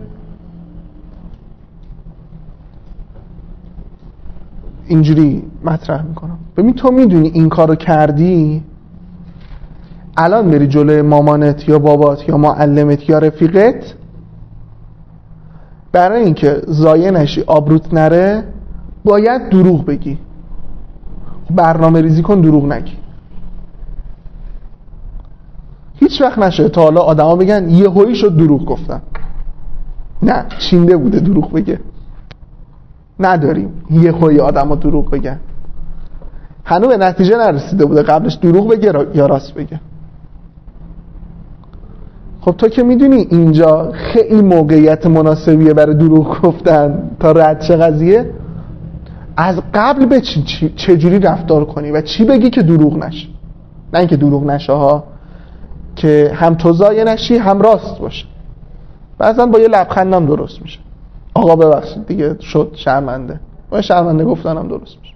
اینجوری مطرح میکنم. ببین تو میدونی این کارو کردی، الان بری جلوی مامانت یا بابات یا معلمت یا رفیقت برای اینکه ضایع نشی آبروت نره باید دروغ بگی. برنامه ریزی کن دروغ نگی. هیچ وقت نشه تا حالا آدما بگن یه هویی شد دروغ گفتن. نه، چینده بوده دروغ بگه. نداریم یه هوی آدما دروغ بگن. هنوز به نتیجه نرسیده بوده قبلش دروغ بگه یا راست بگه. خب تو که میدونی اینجا خیلی موقعیت مناسبیه برای دروغ گفتن تا رد شه قضیه، از قبل به چی چجوری رفتار کنی و چی بگی که دروغ نشه. نه اینکه دروغ نشه ها، که هم تو ضایع نشی هم راست باشه. بعضا با یه لبخندم درست میشه. آقا ببخشید دیگه شد شرمنده، و شرمنده گفتنم درست میشه.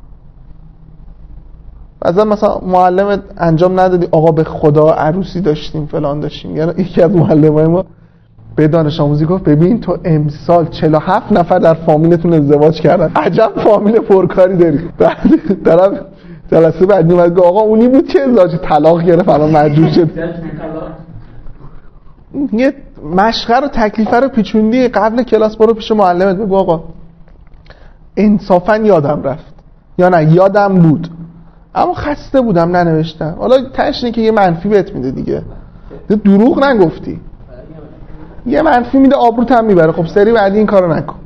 بعضا مثلا معلمت انجام ندادی، آقا به خدا عروسی داشتیم فلان داشتیم. یعنی یکی از معلمای ما به دانش آموزی گفت ببین تو امسال چهل و هفت نفر در فامیلتون ازدواج کردن، عجب فامیل پرکاری داری. بعد طرف جلسه بعد اومد گفت آقا اونی بود که ازدواج طلاق گرفت الان مجبور شد. یه مشقه رو تکلیفه رو پیچوندی، قبل کلاس برو پیش معلمت بگو آقا انصافا یادم رفت یا نه یادم بود اما خسته بودم ننوشتم. حالا تشنه که یه منفی بهت میده دیگه، دروغ نگفتی، یه منفی میده آبروت هم میبره. خب سری بعدی این کارو نکن،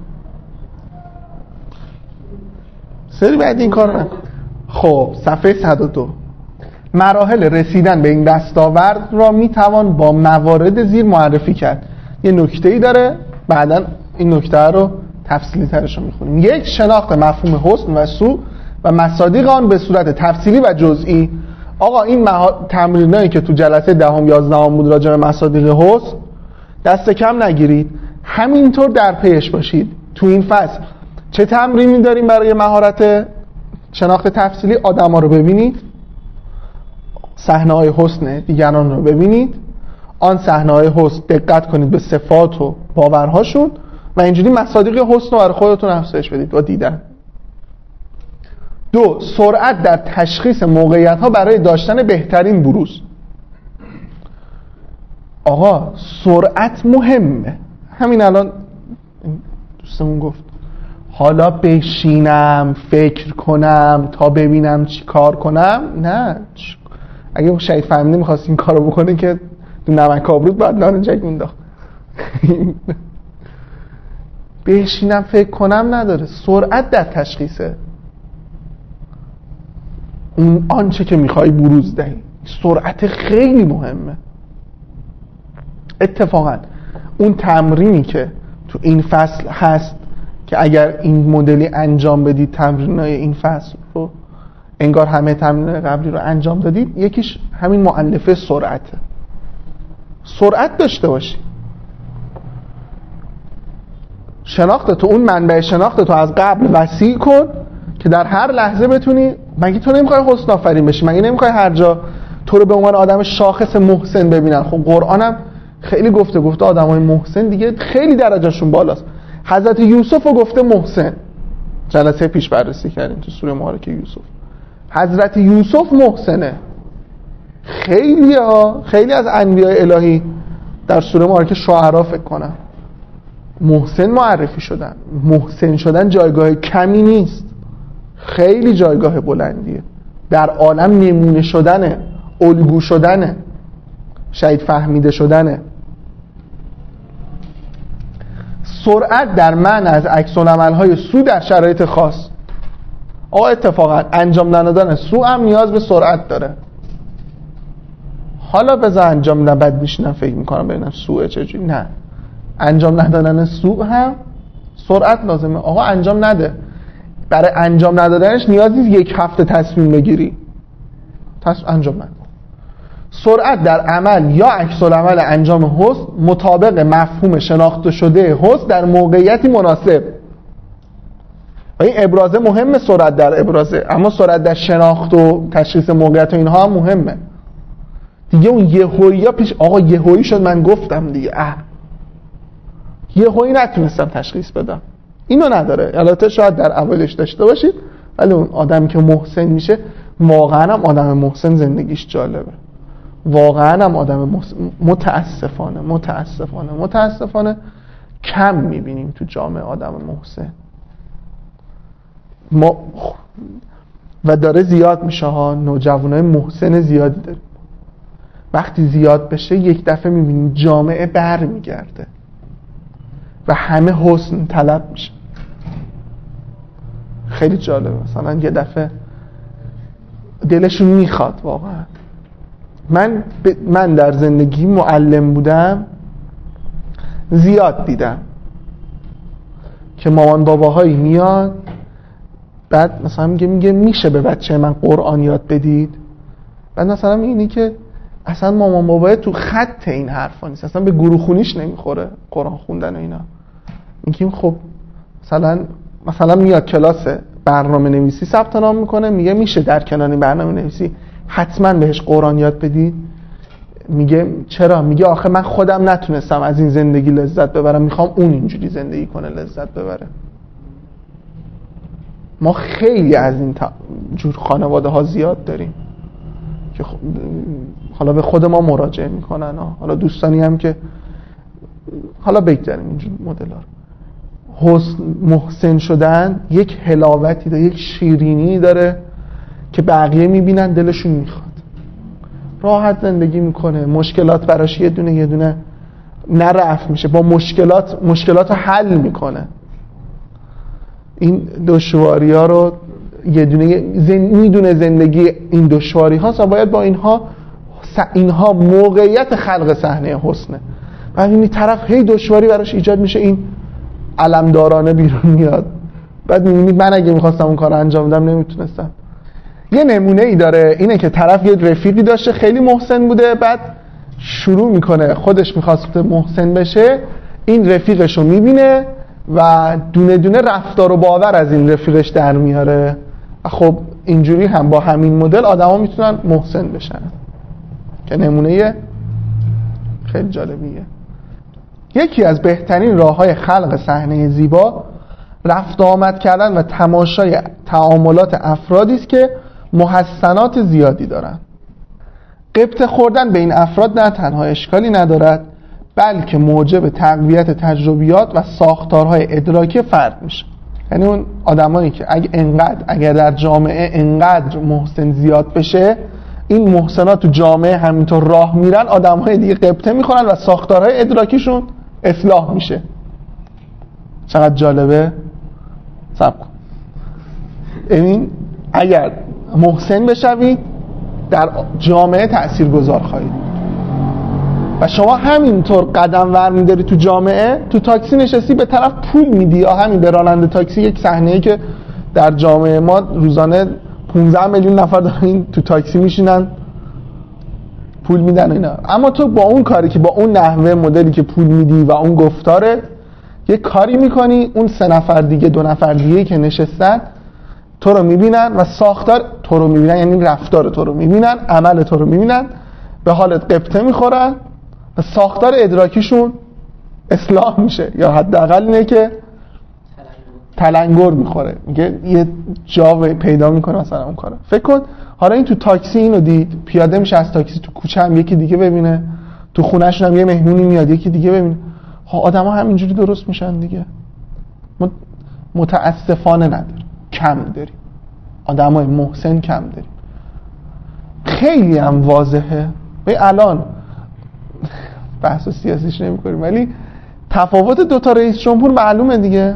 سری بعدی این کارو نکن. خب صفحه صد و دو، مراحل رسیدن به این دستاورد را میتوان با موارد زیر معرفی کرد. یه نکته‌ای داره، بعداً این نکته رو تفصیلی ترش رو میخونیم. یک، شناخت مفهوم حسن و سوء و مصادیق آن به صورت تفصیلی و جزئی. آقا این مها... تمرینایی که تو جلسه دهم یازدهم بود راجع به مصادیق حسن دست کم نگیرید، همینطور در پیش باشید. تو این فصل چه تمرینی داریم برای مهارت شناخت تفصیلی؟ آدما رو ببینید، صحنه‌های حسن دیگران رو ببینید، آن صحنه‌های حسن دقت کنید به صفات و باورهاشون و اینجوری مصادیق حسن رو برای خودتون افزایش بدید با دیدن. دو، سرعت در تشخیص موقعیت‌ها برای داشتن بهترین بروز. آقا سرعت مهمه. همین الان دوستمون گفت حالا بشینم فکر کنم تا ببینم چی کار کنم. نه، اگه شهید فهمیده میخواست این کارو بکنه که تو نمک آبرود بعد نارنجک مونداخت. بشینم فکر کنم نداره، سرعت در تشخیصه اون آنچه که میخوای بروز دهی. سرعت خیلی مهمه. اتفاقا اون تمرینی که تو این فصل هست که اگر این مدلی انجام بدید تمرینای این فصل رو انگار همه تمرینای قبلی رو انجام دادید، یکیش همین مؤلفه سرعته. سرعت داشته باشی. شناخت تو، اون منبع شناخت تو از قبل وسیع کن که در هر لحظه بتونی. مگه تو نمیخوای حسن آفرین بشی؟ مگه نمیخوای هر جا تو رو به عنوان آدم شاخص محسن ببینن؟ خب قرآنم خیلی گفته گفته آدمای محسن دیگه خیلی درجهشون بالاست. حضرت یوسف رو گفته محسن، جلسه پیش بررسی کردیم تو سوره مبارکه یوسف. حضرت یوسف محسنه. خیلی ها خیلی از انبیاء الهی در سوره مبارکه شعرا فکر کنم محسن معرفی شدن. محسن شدن جایگاه کمی نیست، خیلی جایگاه بلندیه. در عالم نمونه شدنه، الگو شدنه، شاید فهمیده شدنه. سرعت در معنی از عکس‌العمل‌های سو در شرایط خاص. آقا اتفاقا انجام ندادن سو هم نیاز به سرعت داره. حالا بذار انجام ندادن بعد میشینم فکر میکنم ببینم سوء چجوری. نه، انجام ندادن سو هم سرعت لازمه. آقا انجام نده، برای انجام ندادنش نیازی یک هفته تصمیم بگیری، تصمیم انجام نده. سرعت در عمل یا عکس العمل انجام حسن مطابق مفهوم شناخته شده حسن در موقعیتی مناسب. و این ابرازه مهمه، سرعت در ابرازه، اما سرعت در شناخت و تشخیص موقعیت و اینها هم مهمه دیگه. اون یهویی ها پیش آقا یهویی شد، من گفتم دیگه اه یهویی نتونستم تشخیص بدم، اینو نداره. البته شاید در اولش داشته باشید، ولی اون آدمی که محسن میشه واقعا هم آدم محسن زندگیش جالبه، واقعا هم آدم محسن. متاسفانه متاسفانه متاسفانه کم میبینیم تو جامعه آدم محسن ما، و داره زیاد میشه ها. نوجوانای محسن زیادی داریم. وقتی زیاد بشه یک دفعه میبینیم جامعه بر میگرده و همه حسن طلب میشه. خیلی جالبه. مثلا یه دفعه دلشون میخواد واقعا. من ب... من در زندگی معلم بودم، زیاد دیدم که مامان باباهایی میاد بعد مثلا میگه میگه میشه به بچه من قرآن یاد بدید، بعد مثلا میگه که اصلا مامان بابای تو خط این حرفا نیست، اصلا به گروه خونیش نمیخوره قرآن خوندن و اینا. میگیم خب مثلا مثلا میاد کلاس برنامه نویسی ثبت نام میکنه، میگه میشه در کنار برنامه نویسی حتما بهش قرآن یاد بدید. میگه چرا؟ میگه آخه من خودم نتونستم از این زندگی لذت ببرم، میخوام اون اینجوری زندگی کنه لذت ببره. ما خیلی از این جور خانواده ها زیاد داریم که حالا به خود ما مراجعه میکنن، حالا دوستانی هم که حالا بگذاریم اینجور مدل ها. حسن محسن شدن یک حلاوتی داره، یک شیرینی داره که بقیه میبینن دلشون میخواد. راحت زندگی میکنه، مشکلات براش یه دونه یه دونه نرفع میشه، با مشکلات مشکلات رو حل میکنه. این دشواری ها رو یه دونه زن... میدونه زندگی این دشواری هاست و باید با اینها س... اینها موقعیت خلق صحنه حسنه. بعد این طرف هی دشواری براش ایجاد میشه، این علمدارانه بیرون میاد. بعد میبینید من اگه میخواستم اون کار انجام بدم نمیتونستم. یه نمونه ای داره، اینه که طرف یه رفیقی داشته خیلی محسن بوده، بعد شروع میکنه خودش میخواست محسن بشه، این رفیقش رو میبینه و دونه دونه رفتار و باور از این رفیقش در میاره. خب اینجوری هم با همین مدل آدما میتونن محسن بشن، که نمونه خیلی جالبیه. یکی از بهترین راه‌های خلق صحنه زیبا رفت آمد کردن و تماشای تعاملات افرادی است که محسنات زیادی دارند. غبطه خوردن به این افراد نه تنها اشکالی ندارد، بلکه موجب تقویت تجربیات و ساختارهای ادراکی فرد میشه. یعنی اون آدمایی که اگه انقدر اگر در جامعه انقدر محسن زیاد بشه، این محسنات تو جامعه همینطور راه میرن، آدمهای دیگه غبطه میخورن و ساختارهای ادراکیشون اصلاح میشه. چقدر جالبه. صبر کن. این اگر محسن بشوید در جامعه تاثیرگذار خواهید و شما همینطور قدم ور می‌داری تو جامعه. تو تاکسی نشستی به طرف پول میدی، یا همین به راننده تاکسی، یک صحنه‌ای که در جامعه ما روزانه پانزده میلیون نفر دارن تو تاکسی میشینن پول میدن اینا، اما تو با اون کاری که با اون نحوه مدلی که پول میدی و اون گفتاره یه کاری میکنی، اون سه نفر دیگه دو نفر دیگه که نشستن تو رو میبینن و ساختار تو رو میبینن، یعنی رفتار تو رو میبینن، عمل تو رو میبینن، به حالت غبطه میخورن و ساختار ادراکیشون اصلاح میشه، یا حداقل اینه که تلنگر میخوره، میگه یه جا پیدا میکنه مثلا اون کارو. فکر کن حالا این تو تاکسی اینو دید، پیاده میشه از تاکسی تو کوچه هم یکی دیگه ببینه، تو خونه‌شون هم یه مهمونی میاد یکی دیگه ببینه. ها آدما همینجوری درست میشن دیگه. ما متاسفانه نداریم، کم داریم، آدمای محسن کم داریم. خیلی هم واضحه. به الان بحث سیاسیش نمی‌کنیم، ولی تفاوت دو تا رئیس جمهور معلومه دیگه،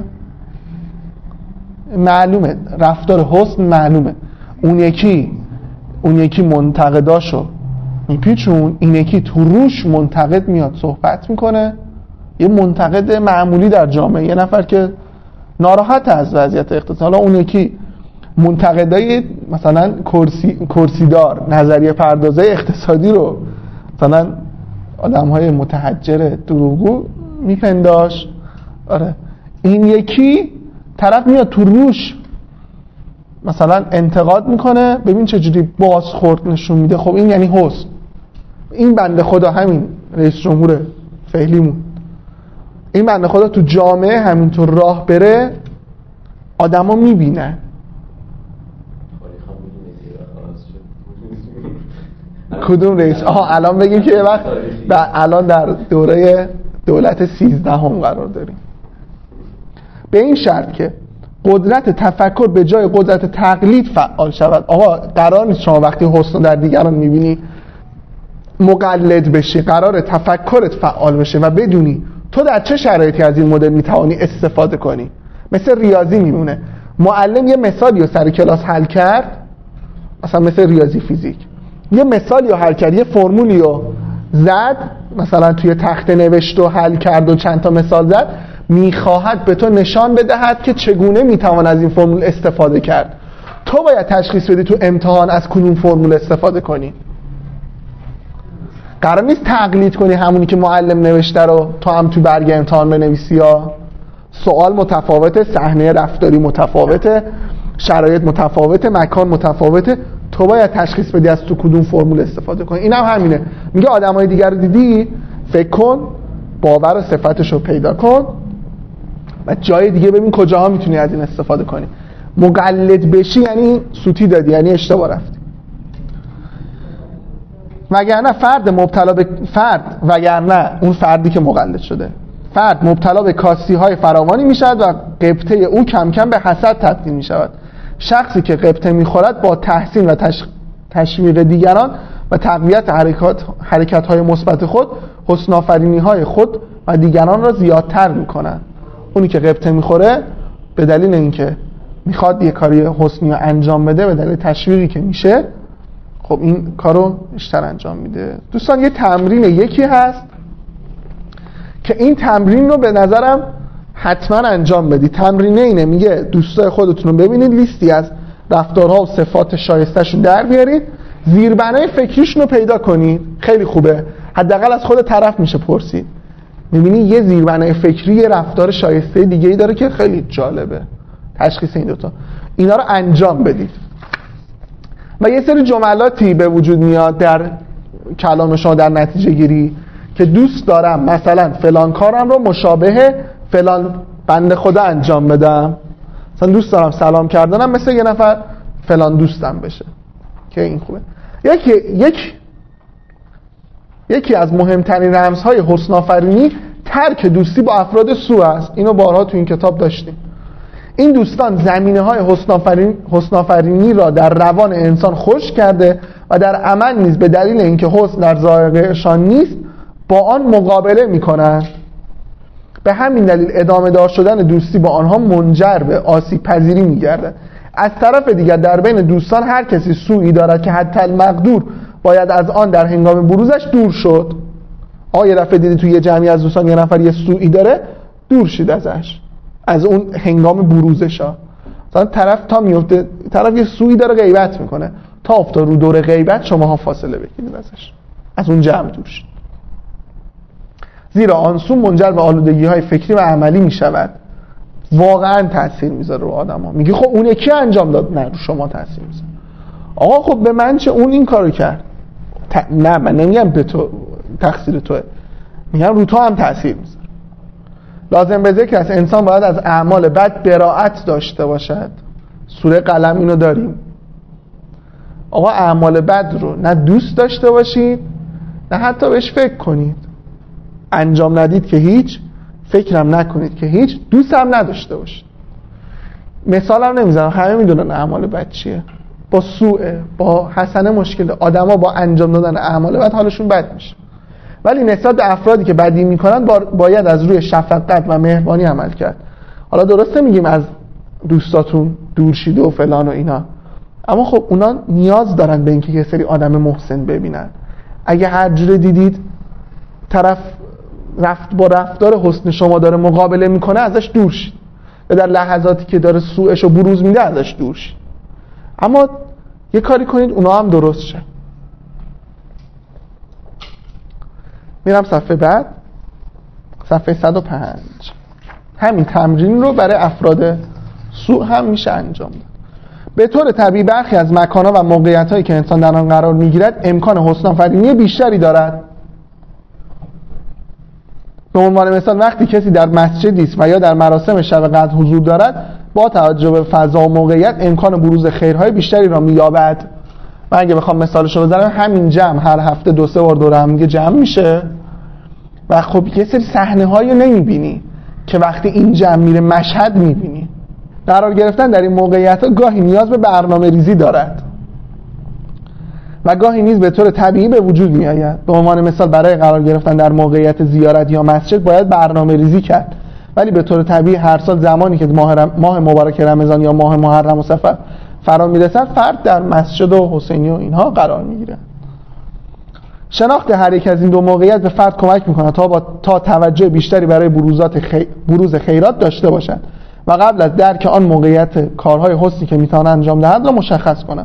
معلومه، رفتار حسن معلومه. اون یکی اون یکی منتقداشو میپیچون، این یکی تو روش منتقد میاد صحبت میکنه. یه منتقد معمولی در جامعه، یه نفر که ناراحت از وضعیت اقتصادی. حالا اون یکی منتقدای مثلا کرسی کرسیدار نظریه پردازه اقتصادی رو مثلا آدم‌های متحجر دروغگو میپنداش. آره این یکی طرف میاد تو روش مثلا انتقاد میکنه، ببین چجوری بازخورد نشون میده. خب این یعنی حسن. این بنده خدا همین رئیس جمهور فعلیمون، این بنده خدا تو جامعه همینطور راه بره آدما میبینن. کدوم رئیس؟ آها الان بگیم که یه وقت الان در دوره دولت سیزدهم قرار داریم. به این شرط که قدرت تفکر به جای قدرت تقلید فعال شود. آقا قرار نیست شما وقتی حسن در دیگران میبینی مقلد بشی، قرار تفکرت فعال بشه و بدونی تو در چه شرایطی از این مدل میتوانی استفاده کنی. مثل ریاضی میمونه، معلم یه مثالی رو سر کلاس حل کرد، مثلا مثل ریاضی فیزیک یه مثالی رو حل کرد، یه فرمولی رو زد، مثلا توی تخته نوشت و حل کرد و چند تا مثال زد، میخواهد به تو نشان بدهد که چگونه میتوان از این فرمول استفاده کرد. تو باید تشخیص بدی تو امتحان از کدوم فرمول استفاده کنی. قرار نیست تقلید کنی همونی که معلم نوشته رو تو هم تو برگ امتحان بنویسی. یا سوال متفاوته، صحنه رفتاری متفاوته، شرایط متفاوته، مکان متفاوته، تو باید تشخیص بدی از تو کدوم فرمول استفاده کنی. این هم همینه، میگه آدمای دیگر رو دیدی فکر کن، باور و صفتش رو پیدا کن و جای دیگه ببین کجاها میتونی از این استفاده کنی. مقلد بشی یعنی سوتی دادی، یعنی اشتباه رفتی. وگرنه فرد مبتلا به فرد وگرنه اون فردی که مقلد شده، فرد مبتلا به کاستی های فراوانی می شود و غبطه او کم کم به حسد تبدیل می شود. شخصی که غبطه می خورد با تحسین و تش... تشویق دیگران و تقویت حرکات حرکت های مثبت خود حسن آفرینی های خود و دیگران را زیادتر می کنند. اونی که غبطه می خوره به دلیل اینکه میخواد یه کاری حسنی رو انجام بده، به دلیل تشویقی که میشه، خب این کارو بیشتر انجام میده. دوستان یه تمرین یکی هست که این تمرین رو به نظرم حتما انجام بدی. تمرین اینه، میگه دوستای خودتون رو ببینید، لیستی از رفتارها و صفات شایسته‌شون در بیارید، زیربنای فکریشون رو پیدا کنید. خیلی خوبه، حداقل از خود طرف میشه پرسید. میبینی یه زیربنای فکری یه رفتار شایسته دیگه‌ای داره که خیلی جالبه. تشخیص این دوتا، اینا رو انجام بدید. و یه سری جملاتی به وجود میاد در کلام شما در نتیجه گیری که دوست دارم مثلا فلان کارم رو مشابه فلان بنده خدا انجام بدم. مثلا دوست دارم سلام کردنم مثل یه نفر فلان دوستم بشه، که این خوبه. یکی یک یکی از مهمترین رمزهای حسن آفرینی ترک دوستی با افراد سوء است. اینو بارها تو این کتاب داشتیم. این دوستان زمینه‌های حسن آفرینی حسن آفرینی را در روان انسان خشک کرده و در عمل نیز به دلیل اینکه حسن در ذائقه‌شان نیست با آن مقابله می‌کنند. به همین دلیل ادامه دار شدن دوستی با آنها منجر به آسیب پذیری می‌گردد. از طرف دیگر در بین دوستان هر کسی سوئی دارد که حتی المقدور باید از آن در هنگام بروزش دور شد. آقا یه دفعه دیدی توی یه جمعی از دوستان یه نفر یه سوئی داره، دور شید ازش، از اون هنگام بروزشا. مثلا طرف تا میفته، طرف یه سوئی داره غیبت میکنه، تا افتاد رو دور غیبت شماها فاصله بگیرید ازش، از اون جمع دور شید. زیرا آن سو منجر به آلودگی های فکری و عملی میشود. واقعا تاثیر میذاره رو آدما. میگه خب اون یکی انجام داد، نه رو شما تاثیر میذاره. آقا خب به من چه، اون این کارو کرد. ت... نه من نمیگم به تو تقصیر توه، میگم رو تو هم تاثیر میذاره. لازم به ذکر است انسان باید از اعمال بد براءت داشته باشد. سوره قلم اینو داریم. آقا اعمال بد رو نه دوست داشته باشید نه حتی بهش فکر کنید. انجام ندید که هیچ، فکرم نکنید که هیچ، دوست هم نداشته باشید. مثال هم نمیزنم، همه میدونن اعمال بد چیه. با سوء، با حسنه مشکل داره. آدما با انجام دادن اعمال بد حالشون بد میشه. ولی نسبت به افرادی که بدی میکنن باید از روی شفقت و مهربانی عمل کرد. حالا درسته میگیم از دوستاتون دور شید و فلان و اینا، اما خب اونا نیاز دارن به اینکه یه سری آدم محسن ببینن. اگه هر جوره دیدید طرف رفت با رفتار حسن شما داره مقابله میکنه، ازش دور شید. و در لحظاتی که داره سوءشو بروز میده ازش دور شید. اما یه کاری کنید اونا هم درست شه. میرم صفحه بعد، صفحه صد و پنج. همین تمرین رو برای افراد سوء هم میشه انجام داد. به طور طبیعی برخی از مکان‌ها و موقعیت‌هایی که انسان در آن قرار می‌گیرد امکان حسن آفرینی بیشتری دارد. به عنوان مثال وقتی کسی در مسجدی است و یا در مراسم شب قدر حضور دارد، با توجه به فضا و موقعیت امکان بروز خیرهای بیشتری را می‌یابد. من اگه بخوام مثالش رو بزنم، همین جمع هر هفته دو سه بار دور هم دیگه جمع میشه و خب یه سری صحنه‌هایی رو نمی‌بینی که وقتی این جمع میره مشهد می‌بینی. قرار گرفتن در این موقعیت‌ها گاهی نیاز به برنامه ریزی دارد و گاهی نیز به طور طبیعی به وجود می‌آید. به عنوان مثال برای قرار گرفتن در موقعیت زیارت یا مسجد باید برنامه ریزی کرد، ولی به طور طبیعی هر سال زمانی که ماه, رم... ماه مبارک رمضان یا ماه محرم و صفر فرا میرسد، فرد در مسجد و حسینی و اینها قرار میگیره. شناخت هر یک از این دو موقعیت به فرد کمک میکنه تا با تا توجه بیشتری برای بروزات خی... بروز خیرات داشته باشد و قبل از درک آن موقعیت کارهای حسنی که میتونه انجام دهد را مشخص کنند.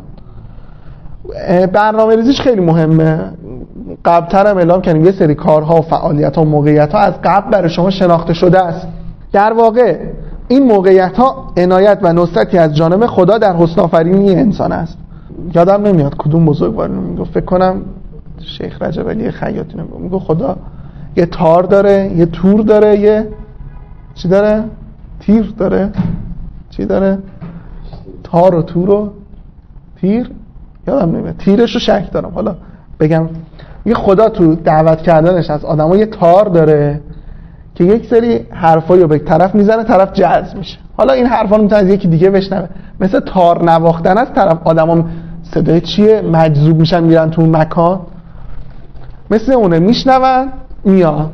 برنامه ریزیش خیلی مهمه. قبل‌تر هم اعلام کردیم یه سری کارها و فعالیت‌ها و موقعیت‌ها از قبل برای شما شناخته شده است. در واقع این موقعیت‌ها عنایت و نصرتی از جانب خدا در حسن آفرینی انسان است. یادم نمیاد کدوم بزرگوار میگه، فکر کنم شیخ رجب علی خیاطی میگه خدا یه تار داره، یه تور داره، یه چی داره؟ تیر داره. چی داره؟ تار و تور و تیر. یادم نمیاد، تیرش رو شک دارم. حالا بگم یه خدا تو دعوت کردنش از آدم‌ها یه تار داره که یک سری حرفایی رو به طرف میزنه، طرف جذب میشه. حالا این حرفا رو میتونه از یکی دیگه بشنوه، مثل تار نواختن است. طرف آدما صدای چیه مجذوب میشن میرن تو اون مکان، مثل اونه میشنون میاد.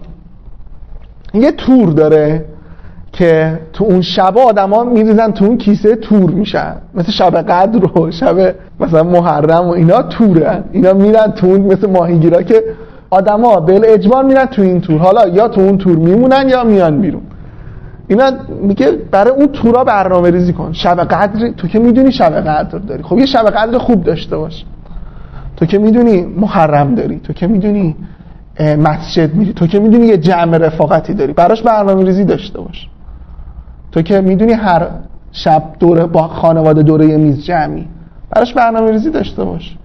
یه تور داره که تو اون شب آدما میریزن تو اون کیسه تور میشن، مثل شب قدر و شب مثلا محرم و اینا تورن. اینا میرن تو اون مثل ماهیگیرا که آدما بل اجبار میرن تو این تور. حالا یا تو اون تور میمونن یا میان بیرون. اینا میگه برای اون تورا برنامه ریزی کن. شب قدر تو که میدونی شب قدر داری، خب یه شب قدر خوب داشته باش. تو که میدونی محرم داری، تو که میدونی مسجد میری، تو که میدونی یه جمع رفاقتی داری، براش برنامه ریزی داشته باش. تو که میدونی هر شب دوره با خانواده دوره یه میز جمعی، براش برنامه ریزی داشته باش.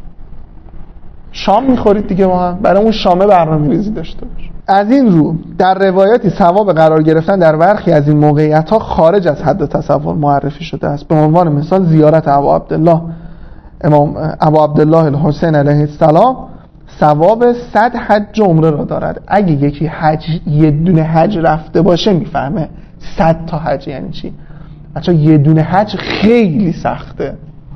شام میخورید دیگه با هم، برای اون شامه برنامه ریزی داشته باش. از این رو در روایتی ثواب قرار گرفتن در برخی از این موقعیت‌ها خارج از حد تصور معرفی شده است. به عنوان مثال زیارت ابو عبدالله امام ابو عبدالله الحسین علیه السلام ثواب صد حج عمره را دارد. اگه یکی حج یه دونه حج رفته باشه میفهمه صد تا حج یعنی چی. بچا یه دونه حج خیلی سخته.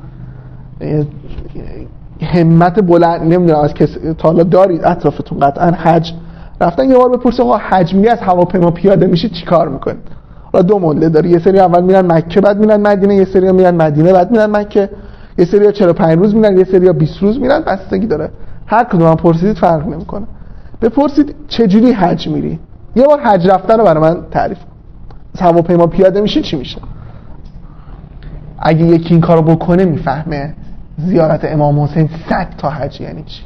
همت بلند نمیدونم از کسی تا حالا دارید اطرافتون قطعا حج رفتن، یه بار بپرسه آقا حج میری از هواپیما پیاده میشی چیکار میکنید؟ حالا دو مدل داره، یه سری اول میرن مکه بعد میرن مدینه، یه سری میرن مدینه بعد میرن مکه، یه سری چهل و پنج روز میرن، یه سری بیست روز میرن. بستگی داره، هر کدوم هم پرسیدید فرق نمیکنه. بپرسید چه جوری حج میری، یه بار حج رفتن رو برای من تعریف کن. هواپیما پیاده میشی چی میشه؟ اگه یکی این کارو بکنه میفهمه زیارت امام حسین صد تا حج یعنی چی.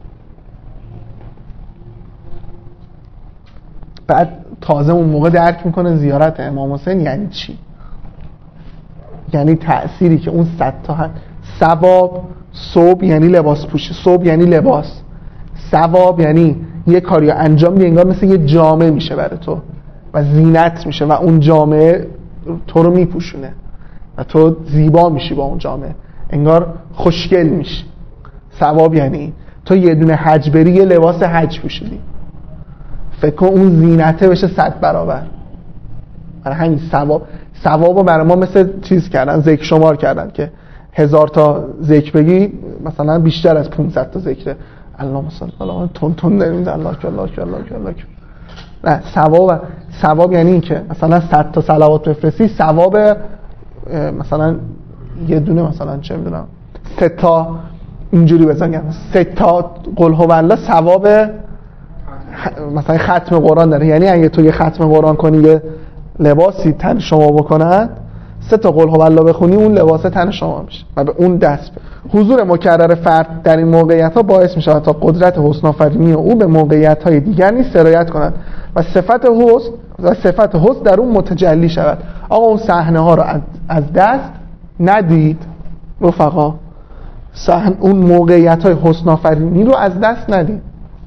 بعد تازه اون موقع درک میکنه زیارت امام حسین یعنی چی. یعنی تأثیری که اون صد تا حج، ثواب، ثوب یعنی لباس پوشی، ثوب یعنی لباس، ثواب یعنی یه کاری انجام میدی انگار مثل یه جامعه میشه برای تو و زینت میشه و اون جامعه تو رو میپوشونه و تو زیبا میشی با اون جامعه، انگار خوشگل میشی. ثواب یعنی تو یه دونه حج بری یه لباس حج پوشیدی، فکر کن اون زینته بشه صد برابر. برای همین ثواب ثوابو برای ما مثل چیز کردن، ذکر شمار کردن که هزار تا ذکر بگی مثلا بیشتر از پانصد تا ذکر اللهم صل علی محمد تون تون نمیز الله که الله که الله که الله که. نه، ثواب ثواب یعنی این که مثلا صد تا صلوات بفرستی ثواب مثلا یه دونه مثلا چه میدونم سه تا اینجوری بزنیم سه تا قل هو الله ثواب مثلا ختم قرآن داره. یعنی اگه تو یه ختم قرآن کنی یه لباسی تن شما بکنند، سه تا قل هو الله بخونی اون لباس تن شما میشه و به اون دست به. حضور مکرر فرد در این موقعیت‌ها باعث می‌شود تا قدرت حسن آفرینی او به موقعیت‌های دیگر نیز سرایت کند و صفت حسن و صفت حسن در اون متجلی شود. آقا اون صحنه‌ها رو از دست ندید رفقا، صحن اون موقعیت‌های حسن آفرینی رو از دست ندید.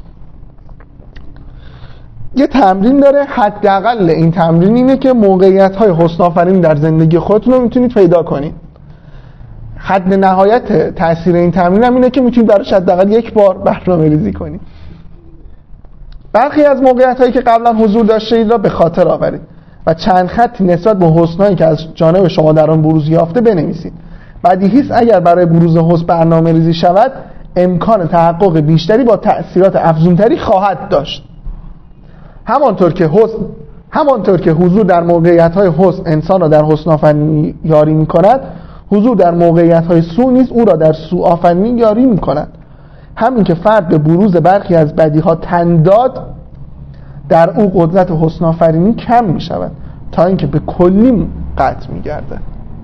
یه تمرین داره، حداقل این تمرین اینه که موقعیت‌های حسن آفرینی در زندگی خودتون رو میتونید پیدا کنید. حد نهایت تاثیر این تمرین هم اینه که میتونید براش حداقل یک بار برنامه‌ریزی کنید. برخی از موقعیت‌هایی که قبلا حضور داشتید را به خاطر آورید و چند خطی نسبت به حسنایی که از جانب شما در آن بروز یافته بنویسید. بدیهی است اگر برای بروز حسن برنامه‌ریزی شود، امکان تحقق بیشتری با تأثیرات افزونتری خواهد داشت. همانطور که حسن همانطور که حضور در موقعیت‌های حسن انسان را در حسن آفرینی یاری می‌کند، حضور در موقعیت‌های سوء نیز او را در سوء آفرینی یاری می‌کند. همین که فرد به بروز برخی از بدیها تن داد، در او قدرت حسن آفرینی کم می‌شود تا اینکه به کلی قطع می‌گردد.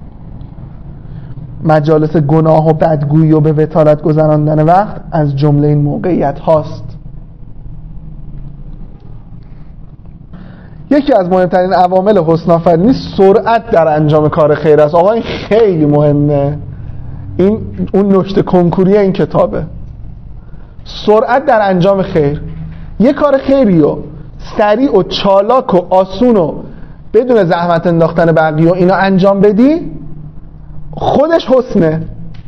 مجالس گناه و بدگویی و به وتارت گذراندن وقت از جمله این موقعیت هاست. یکی از مهمترین عوامل حسن آفرینی سرعت در انجام کار خیر است. آقا این خیلی مهمه، این اون نکته کنکوری این کتابه. سرعت در انجام خیر. یه کار خیری رو سریع و چالاک و آسون و بدون زحمت انداختن بقیه و اینا انجام بدی، خودش حسنه.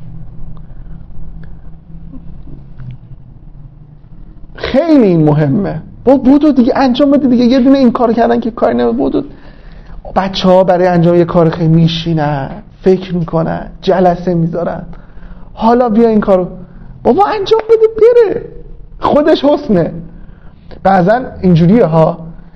خیلی این مهمه. با بودو دیگه انجام بده دیگه، یه دونه این کار کردن که کاری نمید. بودو بچه ها برای انجام یه کار خیلی میشینن، فکر میکنن، جلسه میذارن، حالا بیا این کارو بابا انجام بده بره، خودش حسنه. بعضن اینجوریه ها،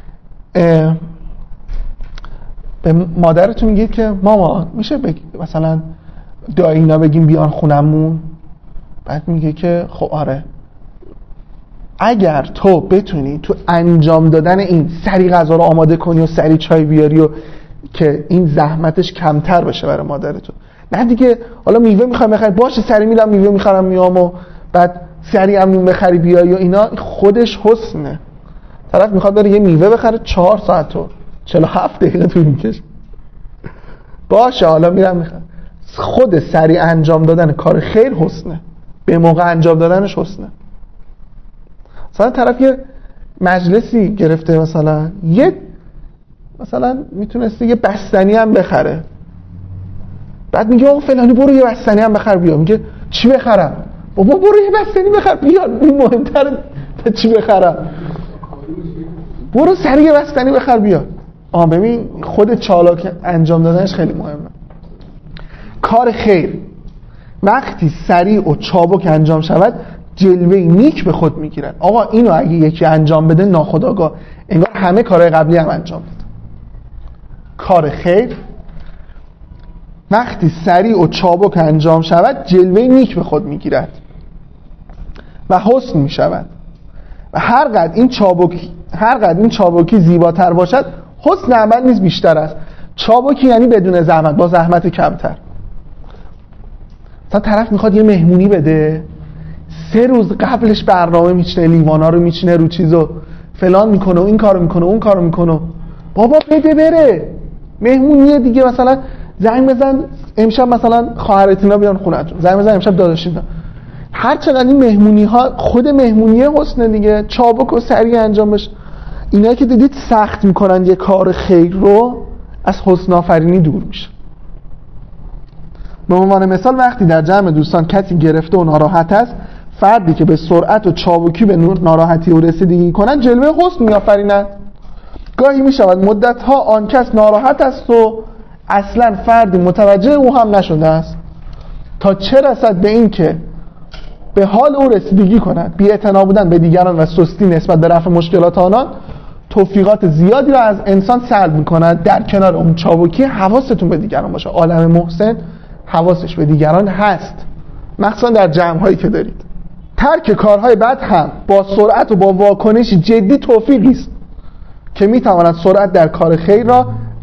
به مادرتون میگید که مامان میشه بگ... مثلا دایینا بگیم بیان خونمون، بعد میگه که خب آره. اگر تو بتونی تو انجام دادن این سری غذا رو آماده کنی و سری چای بیاری و که این زحمتش کمتر بشه برای مادرتون، نه دیگه حالا میوه میخوام بخری، باشه سری میرم میوه میخرم میام و بعد سری هم نون بخری بیایی و اینا، خودش حسنه. طرف میخواد بره یه میوه بخره چهار ساعت و چهل و هفت دقیقه طول میکشه، باشه حالا میرم میخرم. خود سری انجام دادن کار خیر حسنه، به موقع انجام دادنش حسنه. مثلا طرف یه مجلسی گرفته، مثلا یه مثلا میتونسته یه بستنی هم بخره، بعد میگه آقا فلانی برو یه بستنی هم بخر بیا. میگه چی بخرم؟ بابا برو یه بستنی بخر بیا، این مهمتره تا چی بخرم. برو سریع یه بستنی بخر بیا. آه ببین خود چالاک انجام دادنش خیلی مهمه. کار خیر وقتی سریع و چابک انجام شود جلوه نیک به خود میگیرن. آقا اینو اگه یکی انجام بده ناخودآگاه انگار همه کارهای قبلی هم انجام داد. کار خیر وقتی سریع و چابک انجام شود جلوه نیک به خود میگیرد و حسن میشود و هر قدر این چابکی هر قدر این چابکی زیباتر باشد حسن عمل نیز بیشتر است. چابکی یعنی بدون زحمت، با زحمت کمتر. مثلا طرف میخواد یه مهمونی بده، سه روز قبلش برنامه میچینه، لیوانا رو میچینه رو چیزو فلان میکنه و این کارو میکنه و اون کارو میکنه. بابا بده بره مهمونیه دیگه. مثلا زنگ بزن امشب مثلا خواهرتینا بیان خونه‌تون، زنگ بزن امشب داداشینا. هر چقدر این مهمونی ها خود مهمونیه حسن دیگه، چابک و سریع انجام بشه. اینا که دیدید سخت میکنن یه کار خیر رو، از حسن آفرینی دور میشه. به عنوان مثال وقتی در جمع دوستان کسی گرفته و ناراحت است، فردی که به سرعت و چابکی به ناراحتی او رسیدگی کنند جلوه حسن میآفرینند. گاهی میشود مدتها آن کس ناراحت است و اصلا فردی متوجه او هم نشده است، تا چه رسد به این که به حال او رسیدگی کند. بی‌اعتنا بودن به دیگران و سستی نسبت به رفع مشکلات آنان توفیقات زیادی را از انسان سلب می‌کند. در کنار اون چابکی حواستون به دیگران باشه. عالم محسن حواسش به دیگران هست، مخصوصا در جمع‌هایی که دارید. ترک کارهای بد هم با سرعت و با واکنش جدی توفیقی است که می‌تواند سرعت در کار خیر را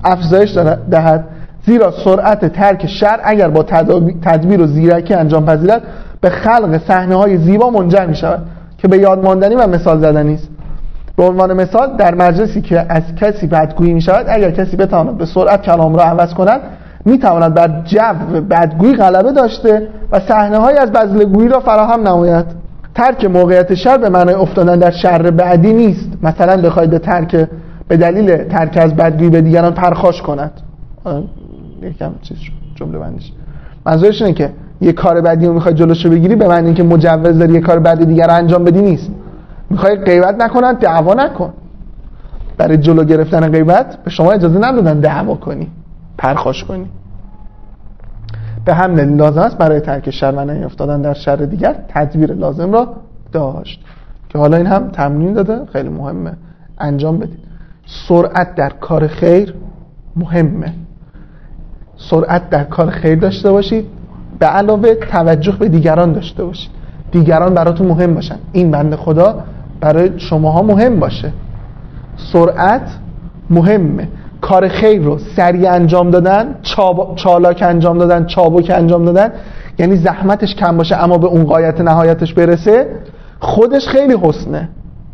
افزایش دهد، زیرا سرعت ترک شر اگر با تدبیر و زیرکی انجام پذیرد به خلق صحنه‌های زیبا منجر می‌شود که به یاد ماندنی و مثال زدنی است. به عنوان مثال در مجلسی که از کسی بدگویی می‌شود، اگر کسی بتواند به سرعت کلام را عوض کند می‌تواند بر جو بدگویی غلبه داشته و صحنه‌هایی از بذل‌گویی را فراهم نماید. ترک موقعیت شر به معنای افتادن در شر بعدی نیست. مثلا بخواید به ترک به دلیل ترک از بدگویی به دیگران پرخاش کند. یکم چیز جمله بندیش منظورش اینه که یه کار بدی رو میخوای جلوشو بگیری به معنی اینکه مجوز داری یه کار بدی دیگر رو انجام بدی نیست. میخوای غیبت نکنن، دعوا نکن. برای جلو گرفتن غیبت به شما اجازه ندادن دعوا کنی، پرخاش کنی. به همین دلیل لازم است برای ترک شر و نیفتادن در شر دیگر تدبیر لازم را داشت که حالا این هم تمرین داده، خیلی مهمه انجام بدید. سرعت در کار خیر مهمه. سرعت در کار خیر داشته باشید، به علاوه توجه به دیگران داشته باشید. دیگران براتون مهم باشن. این بنده خدا برای شماها مهم باشه. سرعت مهمه. کار خیر رو سریع انجام دادن، چاب... چالاک انجام دادن، چابک انجام دادن، یعنی زحمتش کم باشه اما به اون غایت نهایتش برسه، خودش خیلی حسنه.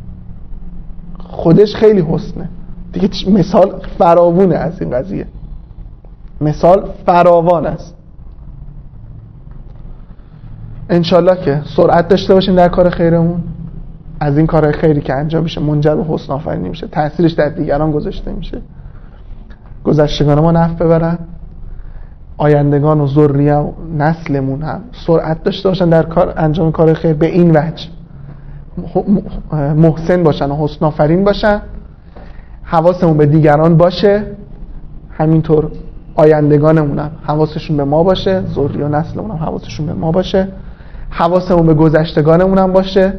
خودش خیلی حسنه. دیگه مثال فراوونه از این قضیه. مثال فراوان است. انشالله که سرعت داشته باشیم در کار خیرمون، از این کار خیری که انجام میشه منجر به حسن آفرینی میشه، تأثیرش در دیگران گذاشته میشه، گذشتگان ما نفع ببرن، آیندگان و ذریه و نسلمون هم سرعت داشته باشن در کار انجام کار خیر، به این وجه محسن باشن و حسن آفرین باشن، حواسمون به دیگران باشه، همینطور آیندگانمون هم حواسشون به ما باشه، ذریه و نسلمون هم حواسشون به ما باشه، حواسمون به گذشتگانمون هم باشه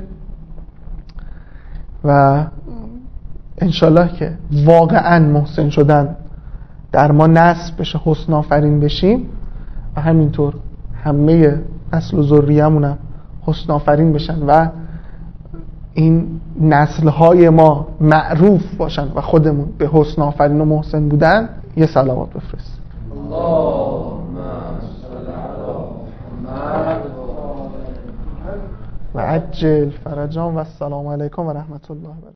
و انشالله که واقعا محسن شدن در ما نصب بشه، حسن آفرین بشیم و همینطور همه نسل و ذریه‌مون هم حسن آفرین بشن و این نسل‌های ما معروف باشن و خودمون به حسن آفرین و محسن بودن. یه صلوات بفرست. اللهم صل علی محمد و عجل فرجام و السلام علیکم و رحمت الله و برکاته.